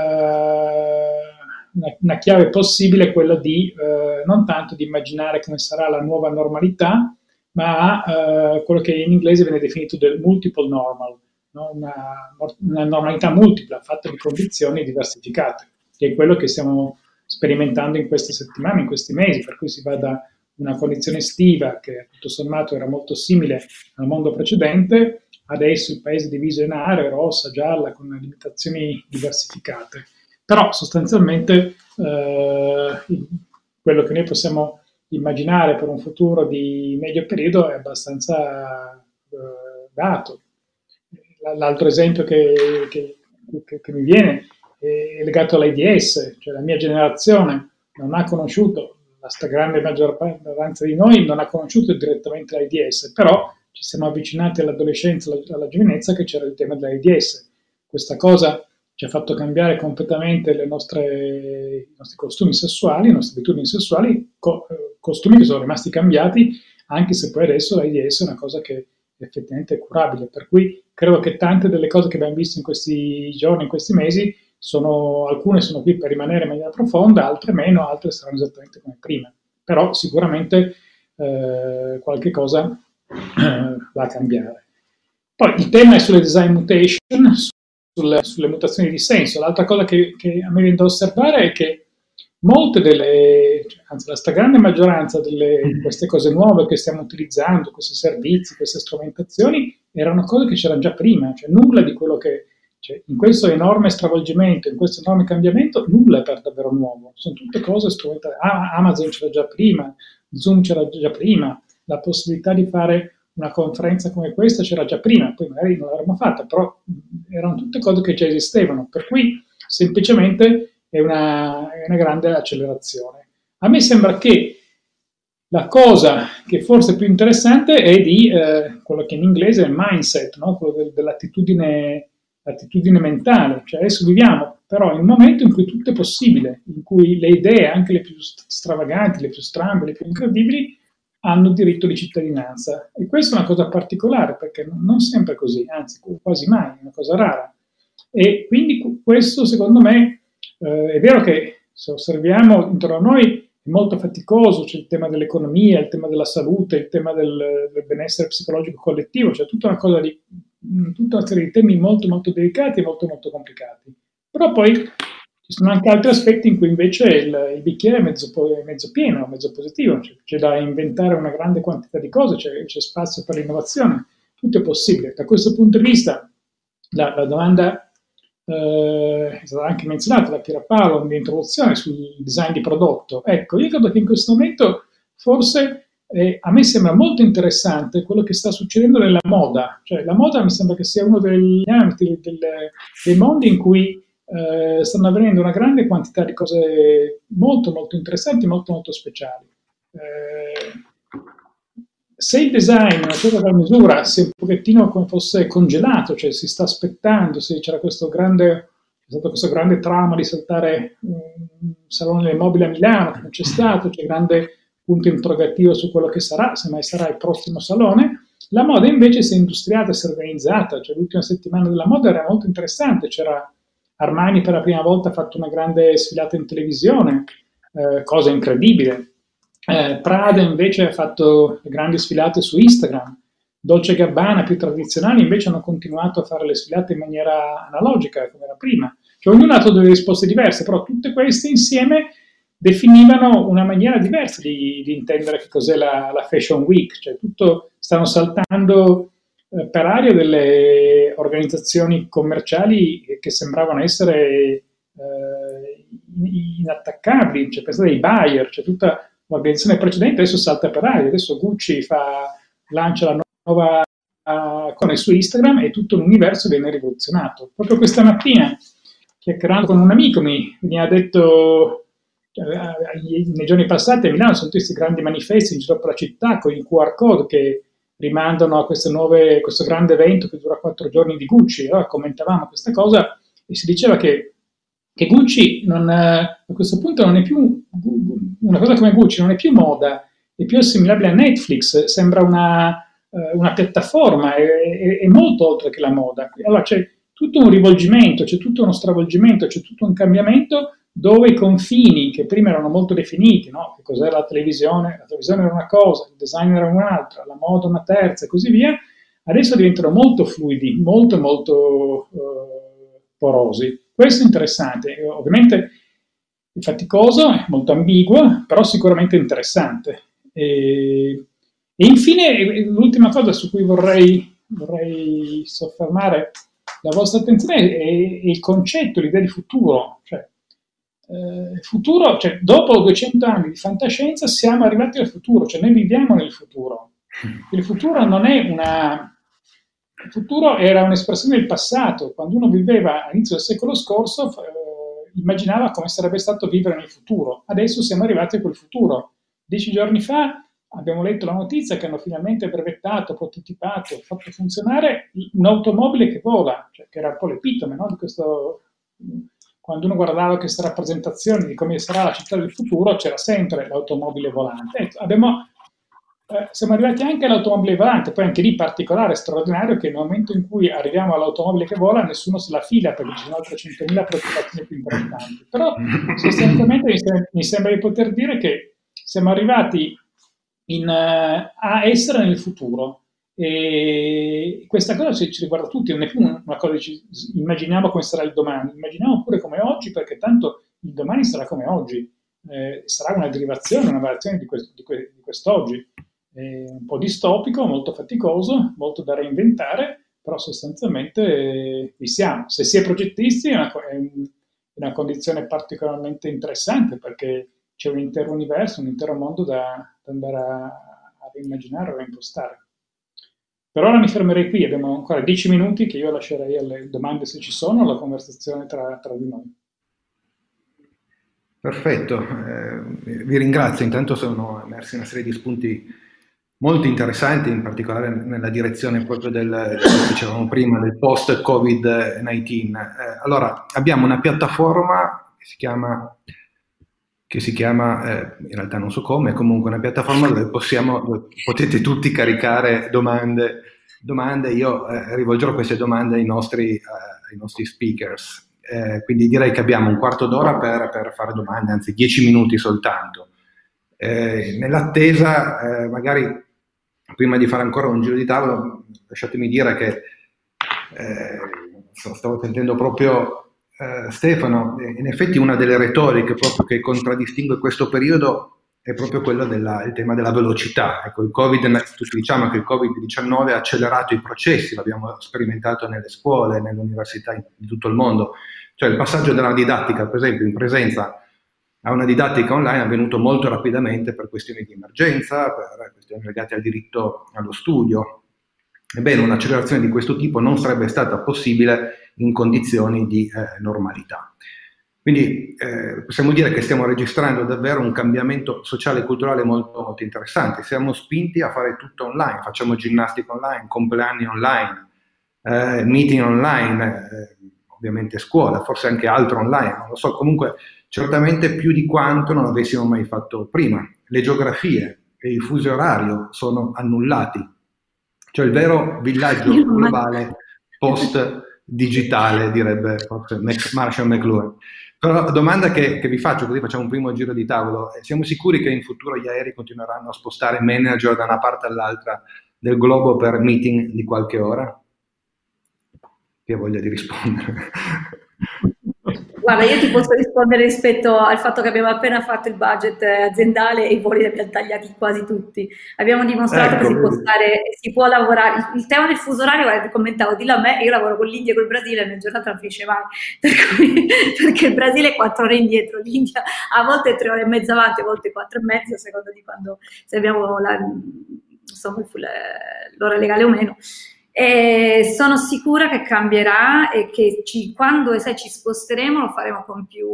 una chiave possibile è quella di non tanto di immaginare come sarà la nuova normalità, ma quello che in inglese viene definito del multiple normal, no? Una normalità multipla, fatta di condizioni diversificate, che è quello che stiamo sperimentando in queste settimane, in questi mesi, per cui si va da una condizione estiva che tutto sommato era molto simile al mondo precedente, adesso il paese è diviso in aree, rossa, gialla, con limitazioni diversificate. Però sostanzialmente quello che noi possiamo immaginare per un futuro di medio periodo è abbastanza dato. L'altro esempio che mi viene è legato all'AIDS, cioè la mia generazione non ha conosciuto, la stragrande maggioranza di noi non ha conosciuto direttamente l'AIDS, però ci siamo avvicinati all'adolescenza, alla giovinezza che c'era il tema dell'AIDS. Questa cosa ci ha fatto cambiare completamente i nostri costumi sessuali, le nostre abitudini sessuali, costumi che sono rimasti cambiati, anche se poi adesso l'AIDS è una cosa che effettivamente è curabile. Per cui credo che tante delle cose che abbiamo visto in questi giorni, in questi mesi, alcune sono qui per rimanere in maniera profonda, altre meno, altre saranno esattamente come prima. Però sicuramente qualche cosa va a cambiare. Poi il tema è sulle design mutation, sulle mutazioni di senso. L'altra cosa che a me viene da osservare è che anzi la stragrande maggioranza di queste cose nuove che stiamo utilizzando, questi servizi, queste strumentazioni, erano cose che c'erano già prima, cioè nulla di quello che, cioè, in questo enorme stravolgimento, in questo enorme cambiamento, nulla è per davvero nuovo, sono tutte cose strumentate. Amazon c'era già prima, Zoom c'era già prima, la possibilità di fare una conferenza come questa c'era già prima, poi magari non l'avremmo fatta, però erano tutte cose che già esistevano, per cui semplicemente è una grande accelerazione. A me sembra che la cosa che forse è più interessante è di quello che in inglese è il mindset, no? Quello dell'attitudine mentale. Cioè adesso viviamo però in un momento in cui tutto è possibile, in cui le idee, anche le più stravaganti, le più strambe, le più incredibili, hanno diritto di cittadinanza. E questa è una cosa particolare, perché non sempre è così, anzi quasi mai, è una cosa rara. E quindi questo secondo me è vero che se osserviamo intorno a noi è molto faticoso, c'è il tema dell'economia, il tema della salute, il tema del benessere psicologico collettivo, c'è tutta una serie di temi molto molto delicati e molto molto complicati. Però poi ci sono anche altri aspetti in cui invece il bicchiere è mezzo pieno, mezzo positivo, c'è da inventare una grande quantità di cose, c'è spazio per l'innovazione, tutto è possibile. Da questo punto di vista la domanda è stata anche menzionata da Pierpaolo nell'introduzione sul design di prodotto. Ecco, io credo che in questo momento forse a me sembra molto interessante quello che sta succedendo nella moda. Cioè, la moda mi sembra che sia uno degli ambiti, dei mondi in cui stanno avvenendo una grande quantità di cose molto molto interessanti, molto molto speciali. Se il design, una certa misura, sia un pochettino come fosse congelato, cioè si sta aspettando, se c'era questo grande stato questo grande trauma di saltare un salone del mobile a Milano, che non c'è stato, c'è grande punto interrogativo su quello che sarà, se mai sarà il prossimo salone. La moda invece si è industriata, si è organizzata, cioè l'ultima settimana della moda era molto interessante, c'era Armani per la prima volta ha fatto una grande sfilata in televisione, cosa incredibile. Prada invece ha fatto grandi sfilate su Instagram. Dolce & Gabbana, più tradizionali, invece hanno continuato a fare le sfilate in maniera analogica, come era prima. Cioè, ognuno ha dato delle risposte diverse, però tutte queste insieme definivano una maniera diversa di intendere che cos'è la Fashion Week. Cioè, stanno saltando per aria delle organizzazioni commerciali che sembravano essere inattaccabili. Cioè, pensate ai buyer, cioè tutta l'organizzazione precedente adesso salta per aria. Adesso Gucci lancia la nuova con su Instagram e tutto l'universo viene rivoluzionato. Proprio questa mattina, chiacchierando con un amico, mi ha detto nei giorni passati a Milano sono tutti questi grandi manifesti in giro per la città con i QR code che rimandano a questo grande evento che dura 4 giorni di Gucci. Allora commentavamo questa cosa e si diceva che Gucci a questo punto non è più una cosa come Gucci, non è più moda, è più assimilabile a Netflix, sembra una piattaforma, è molto oltre che la moda. Allora c'è tutto un rivolgimento, c'è tutto uno stravolgimento, c'è tutto un cambiamento dove i confini che prima erano molto definiti, no? Che cos'era la televisione? La televisione era una cosa, il design era un'altra, la moda una terza e così via, adesso diventano molto fluidi, molto porosi. Questo è interessante, ovviamente è faticoso, è molto ambiguo, però sicuramente interessante. E infine, l'ultima cosa su cui vorrei soffermare la vostra attenzione è il concetto, l'idea di futuro. Futuro, cioè dopo 200 anni di fantascienza siamo arrivati al futuro, cioè noi viviamo nel futuro. Il futuro non è il futuro era un'espressione del passato. Quando uno viveva all'inizio del secolo scorso, immaginava come sarebbe stato vivere nel futuro. Adesso siamo arrivati a quel futuro. 10 giorni fa abbiamo letto la notizia che hanno finalmente brevettato, prototipato, fatto funzionare un'automobile che vola, cioè che era un po' l'epitome, no? Di questo. Quando uno guardava queste rappresentazioni di come sarà la città del futuro, c'era sempre l'automobile volante. Ecco, siamo arrivati anche all'automobile volante, poi anche lì particolare, straordinario, che nel momento in cui arriviamo all'automobile che vola nessuno se la fila perché ci sono altre 100.000 preoccupazioni più importanti. Però sostanzialmente mi sembra di poter dire che siamo arrivati a essere nel futuro. E questa cosa ci riguarda tutti, non è più una cosa che immaginiamo come sarà il domani, immaginiamo pure come oggi, perché tanto il domani sarà come oggi, sarà una derivazione, una variazione di quest'oggi. Un po' distopico, molto faticoso, molto da reinventare, però sostanzialmente vi siamo. Se si è progettisti è una condizione particolarmente interessante, perché c'è un intero universo, un intero mondo da andare a reimmaginare, a reimpostare. Per ora mi fermerei qui, abbiamo ancora 10 minuti che io lascerei alle domande se ci sono, alla conversazione tra di noi. Perfetto, vi ringrazio. Intanto sono emersi una serie di spunti molto interessanti, in particolare nella direzione proprio del che dicevamo prima, del post-Covid-19. Allora, abbiamo una piattaforma che si chiama in realtà non so come, comunque una piattaforma dove potete tutti caricare domande. Io rivolgerò queste domande ai nostri speakers. Quindi direi che abbiamo un quarto d'ora per fare domande, anzi 10 minuti soltanto. Nell'attesa, magari prima di fare ancora un giro di tavolo, lasciatemi dire che stavo sentendo proprio Stefano, in effetti una delle retoriche proprio che contraddistingue questo periodo è proprio quello il tema della velocità. Ecco, tutti diciamo che il Covid-19 ha accelerato i processi, l'abbiamo sperimentato nelle scuole, nelle università di tutto il mondo. Cioè il passaggio dalla didattica, per esempio, in presenza a una didattica online è avvenuto molto rapidamente per questioni di emergenza, per questioni legate al diritto allo studio. Ebbene, un'accelerazione di questo tipo non sarebbe stata possibile in condizioni di normalità. Quindi possiamo dire che stiamo registrando davvero un cambiamento sociale e culturale molto, molto interessante. Siamo spinti a fare tutto online, facciamo ginnastica online, compleanni online, meeting online. ovviamente scuola, forse anche altro online, non lo so, comunque certamente più di quanto non avessimo mai fatto prima. Le geografie e il fuso orario sono annullati, cioè il vero villaggio globale post-digitale, direbbe forse Marshall McLuhan. Però la domanda che vi faccio, così facciamo un primo giro di tavolo, siamo sicuri che in futuro gli aerei continueranno a spostare manager da una parte all'altra del globo per meeting di qualche ora? Chi ha voglia di rispondere? Guarda, io ti posso rispondere rispetto al fatto che abbiamo appena fatto il budget aziendale e i voli li abbiamo tagliati quasi tutti. Abbiamo dimostrato che si può lavorare. Il tema del fuso orario, guarda, commentavo, dillo a me, io lavoro con l'India e col Brasile e la giornata non finisce mai. Perché il Brasile è 4 ore indietro, l'India a volte è 3 ore e mezza avanti, a volte 4 e mezza, a seconda di quando, se abbiamo l'ora legale o meno. E sono sicura che cambierà e che quando ci sposteremo lo faremo con più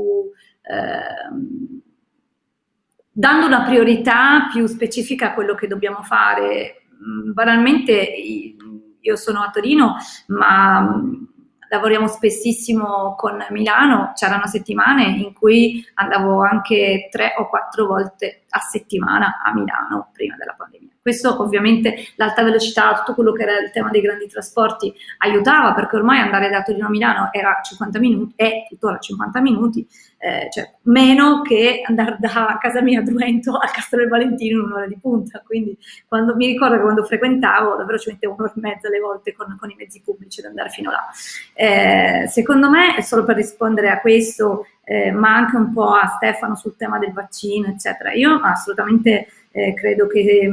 dando una priorità più specifica a quello che dobbiamo fare. Banalmente io sono a Torino, ma lavoriamo spessissimo con Milano, c'erano settimane in cui andavo anche 3 o 4 volte a settimana a Milano prima della pandemia. Questo ovviamente l'alta velocità, tutto quello che era il tema dei grandi trasporti aiutava, perché ormai andare da Torino a Milano era 50 minuti, è tuttora 50 minuti, cioè meno che andare da casa mia a Druvento a Castello del Valentino in un'ora di punta. Quindi mi ricordo che quando frequentavo davvero ci mettevo un'ora e mezza alle volte con i mezzi pubblici ad andare fino là. Secondo me, solo per rispondere a questo, ma anche un po' a Stefano sul tema del vaccino, eccetera, io assolutamente credo che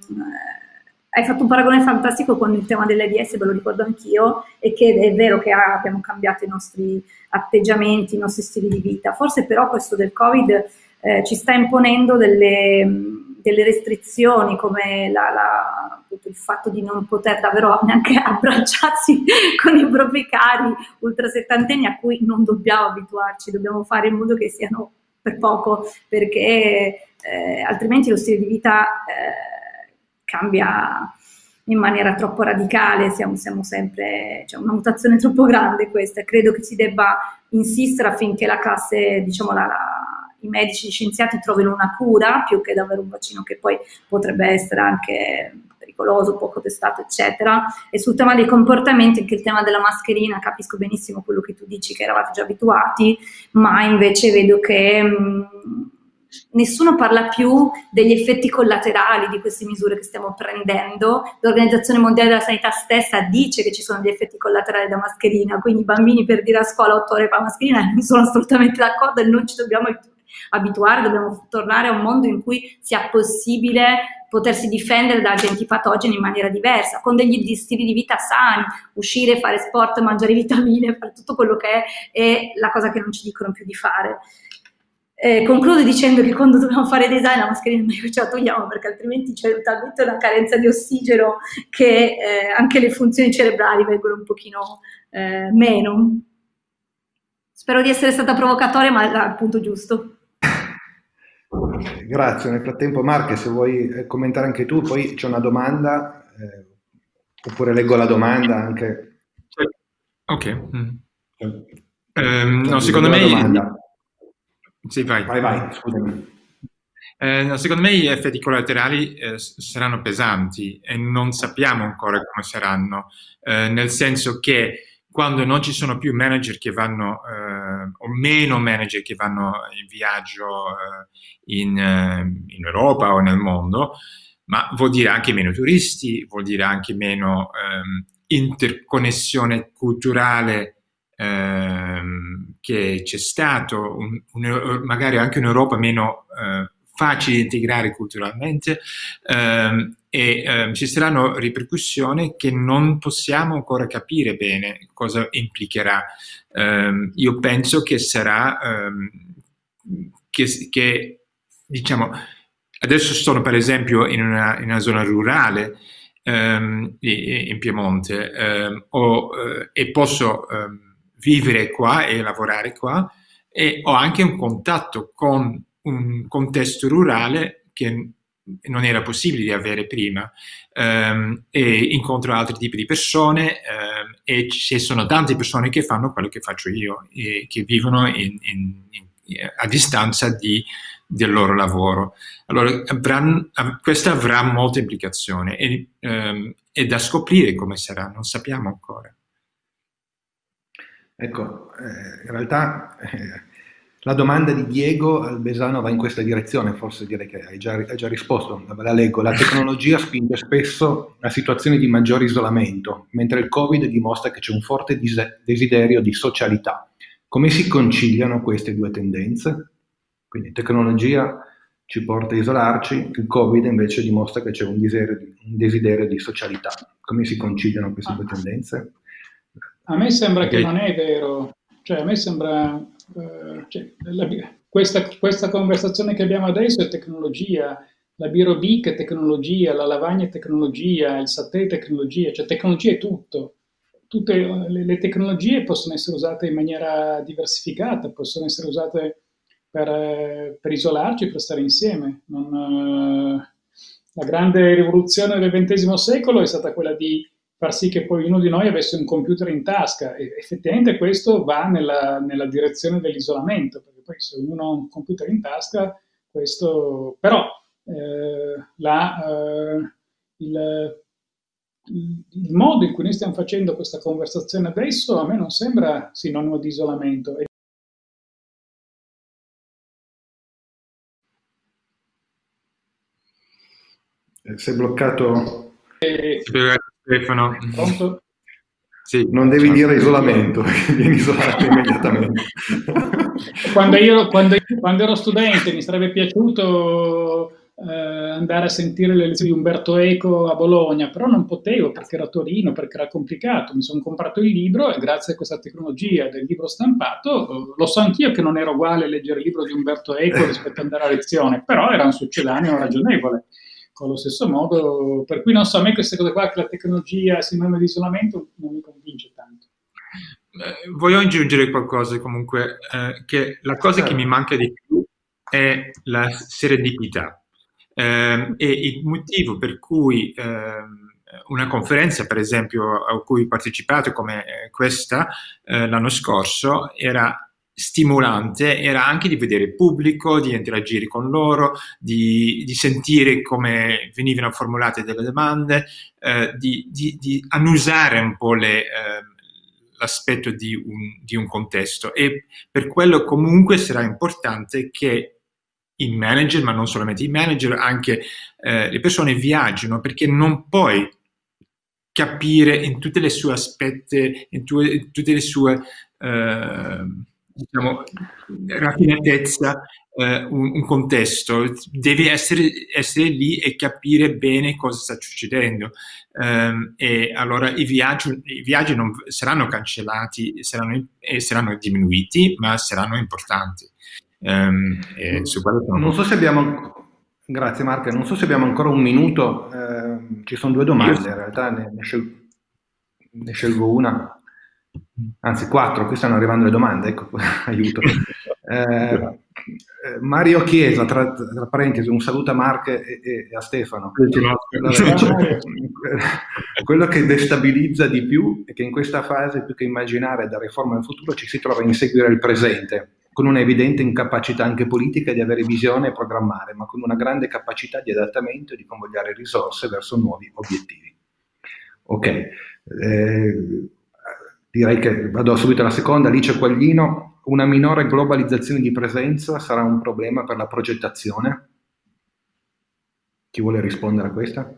hai fatto un paragone fantastico con il tema dell'AIDS, ve lo ricordo anch'io, e che è vero che abbiamo cambiato i nostri atteggiamenti, i nostri stili di vita. Forse però questo del Covid ci sta imponendo delle restrizioni, come il fatto di non poter davvero neanche abbracciarsi con i propri cari ultra settantenni, a cui non dobbiamo abituarci, dobbiamo fare in modo che siano per poco, perché altrimenti lo stile di vita cambia in maniera troppo radicale, siamo sempre, c'è una mutazione troppo grande questa. Credo che si debba insistere affinché la classe, diciamo i medici, gli scienziati trovino una cura più che davvero un vaccino che poi potrebbe essere anche pericoloso, poco testato, eccetera. E sul tema dei comportamenti, anche il tema della mascherina, capisco benissimo quello che tu dici, che eravate già abituati, ma invece vedo che nessuno parla più degli effetti collaterali di queste misure che stiamo prendendo. L'Organizzazione Mondiale della Sanità stessa dice che ci sono degli effetti collaterali da mascherina, quindi i bambini per dire a scuola 8 ore per la mascherina non sono assolutamente d'accordo e non ci dobbiamo abituare, dobbiamo tornare a un mondo in cui sia possibile potersi difendere da agenti patogeni in maniera diversa, con degli stili di vita sani, uscire, fare sport, mangiare vitamine, fare tutto quello che è la cosa che non ci dicono più di fare. Concludo dicendo che quando dobbiamo fare design la mascherina meglio ce la togliamo, perché altrimenti c'è talmente una carenza di ossigeno che anche le funzioni cerebrali vengono un pochino meno. Spero di essere stata provocatoria, ma al punto giusto. Grazie. Nel frattempo, Marche, se vuoi commentare anche tu, poi c'è una domanda, oppure leggo la domanda anche. Ok. No, secondo me... Domanda. Sì, vai. Vai, scusami. No, secondo me gli effetti collaterali saranno pesanti e non sappiamo ancora come saranno, nel senso che quando non ci sono più manager che vanno, o meno manager che vanno in viaggio in Europa o nel mondo, ma vuol dire anche meno turisti, vuol dire anche meno interconnessione culturale che c'è stato, magari anche un'Europa meno facile da integrare culturalmente, e ci saranno ripercussioni che non possiamo ancora capire bene cosa implicherà. Io penso che sarà che diciamo, adesso sono per esempio in una zona rurale in Piemonte, e posso vivere qua e lavorare qua, e ho anche un contatto con un contesto rurale che non era possibile di avere prima, e incontro altri tipi di persone, e ci sono tante persone che fanno quello che faccio io e che vivono a distanza del loro lavoro. Allora questo avrà molte implicazioni e è da scoprire come sarà, non sappiamo ancora. Ecco, in realtà la domanda di Diego Albesano va in questa direzione, forse direi che hai già risposto, la leggo. La tecnologia spinge spesso a situazioni di maggiore isolamento, mentre il Covid dimostra che c'è un forte desiderio di socialità. Come si conciliano queste due tendenze? Quindi tecnologia ci porta a isolarci, il Covid invece dimostra che c'è un desiderio di socialità. Come si conciliano queste due tendenze? A me sembra che non è vero, cioè a me sembra questa conversazione che abbiamo adesso è tecnologia, la B-Robic è tecnologia, la lavagna è tecnologia, il satellite è tecnologia, cioè tecnologia è tutto. Tutte le tecnologie possono essere usate in maniera diversificata, possono essere usate per isolarci, per stare insieme. La grande rivoluzione del XX secolo è stata quella di far sì che poi ognuno di noi avesse un computer in tasca, e effettivamente questo va nella direzione dell'isolamento, perché poi se ognuno ha un computer in tasca, questo... Però il modo in cui noi stiamo facendo questa conversazione adesso a me non sembra sinonimo di isolamento. Sei bloccato... Stefano. Pronto? Sì, non devi dire isolamento, perché vieni isolato immediatamente. Quando ero studente mi sarebbe piaciuto andare a sentire le lezioni di Umberto Eco a Bologna, però non potevo perché era a Torino, perché era complicato. Mi sono comprato il libro e grazie a questa tecnologia del libro stampato, lo so anch'io che non era uguale leggere il libro di Umberto Eco rispetto ad andare a lezione, però era un succedaneo ragionevole. Allo stesso modo, per cui non so, a me queste cose qua, che la tecnologia sia sinonimo di isolamento, non mi convince tanto. Voglio aggiungere qualcosa comunque, che la cosa che mi manca di più è la serendipità, e il motivo per cui una conferenza, per esempio, a cui ho partecipato come questa l'anno scorso, era stimolante, era anche di vedere il pubblico, di interagire con loro, di sentire come venivano formulate delle domande, di annusare un po' l'aspetto di un contesto, e per quello comunque sarà importante che i manager, ma non solamente i manager, anche le persone viaggino, perché non puoi capire in tutte le sue aspetti, in tutte le sue diciamo, raffinatezza, un contesto. Devi essere lì e capire bene cosa sta succedendo, e allora i viaggi non saranno cancellati, saranno diminuiti, ma saranno importanti. Su non so se abbiamo... Grazie Marco, non so se abbiamo ancora un minuto, ci sono due domande, in realtà ne scelgo una. Anzi 4, qui stanno arrivando le domande, ecco, aiuto. Mario Chiesa, tra parentesi, un saluto a Marco e a Stefano. Quello che destabilizza di più è che in questa fase, più che immaginare dare forma al futuro, ci si trova a inseguire il presente, con una evidente incapacità anche politica di avere visione e programmare, ma con una grande capacità di adattamento e di convogliare risorse verso nuovi obiettivi. Ok. Direi che vado subito alla seconda. Alice Quaglino, una minore globalizzazione di presenza sarà un problema per la progettazione? Chi vuole rispondere a questa?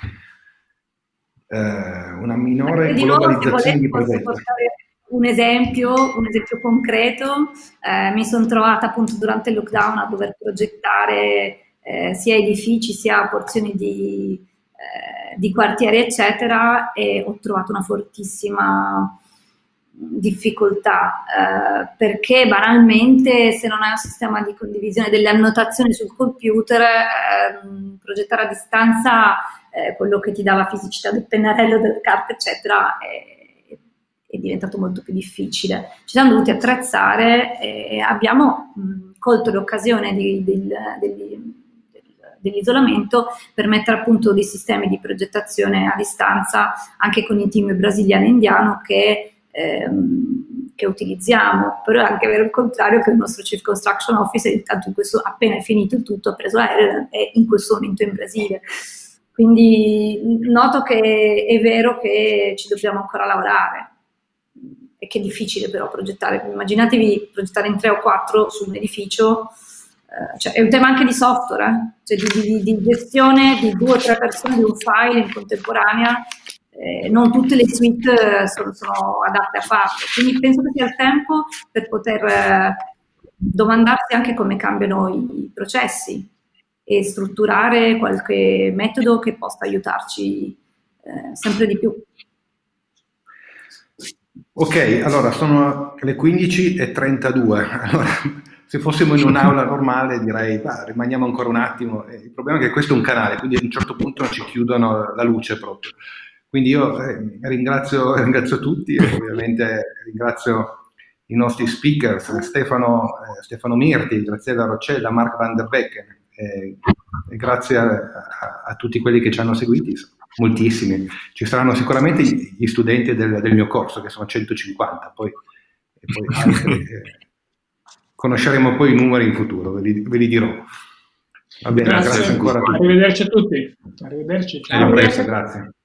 Una minore globalizzazione di presenza. Posso portare un esempio concreto. Mi sono trovata appunto durante il lockdown a dover progettare sia edifici sia porzioni di quartieri eccetera, e ho trovato una fortissima difficoltà, perché banalmente se non hai un sistema di condivisione delle annotazioni sul computer, progettare a distanza quello che ti dà la fisicità del pennarello, delle carte eccetera è diventato molto più difficile. Ci siamo dovuti attrezzare e abbiamo colto l'occasione dell'isolamento, per mettere a punto dei sistemi di progettazione a distanza anche con i team brasiliano e indiano che utilizziamo. Però è anche vero il contrario, che il nostro Chief Construction Officer intanto appena è finito il tutto ha preso l'aereo e è in questo momento in Brasile. Quindi noto che è vero che ci dobbiamo ancora lavorare e che è difficile però progettare. Immaginatevi progettare in 3 o 4 su un edificio, cioè è un tema anche di software, cioè di gestione di 2 o 3 persone di un file in contemporanea. Non tutte le suite sono adatte a farlo, quindi penso che sia il tempo per poter domandarsi anche come cambiano i processi e strutturare qualche metodo che possa aiutarci sempre di più. Ok, allora sono le 15:32. Allora, se fossimo in un'aula normale direi rimaniamo ancora un attimo. Il problema è che questo è un canale, quindi a un certo punto ci chiudono la luce proprio. Quindi io ringrazio tutti e ovviamente ringrazio i nostri speaker, Stefano Mirti, Graziella Roccella, Mark van der Becken, e grazie a tutti quelli che ci hanno seguiti, moltissimi. Ci saranno sicuramente gli studenti del mio corso, che sono 150, poi altri, conosceremo poi i numeri in futuro, ve li dirò. Va bene, grazie ancora a tutti. Arrivederci a tutti. Arrivederci. A presto, grazie.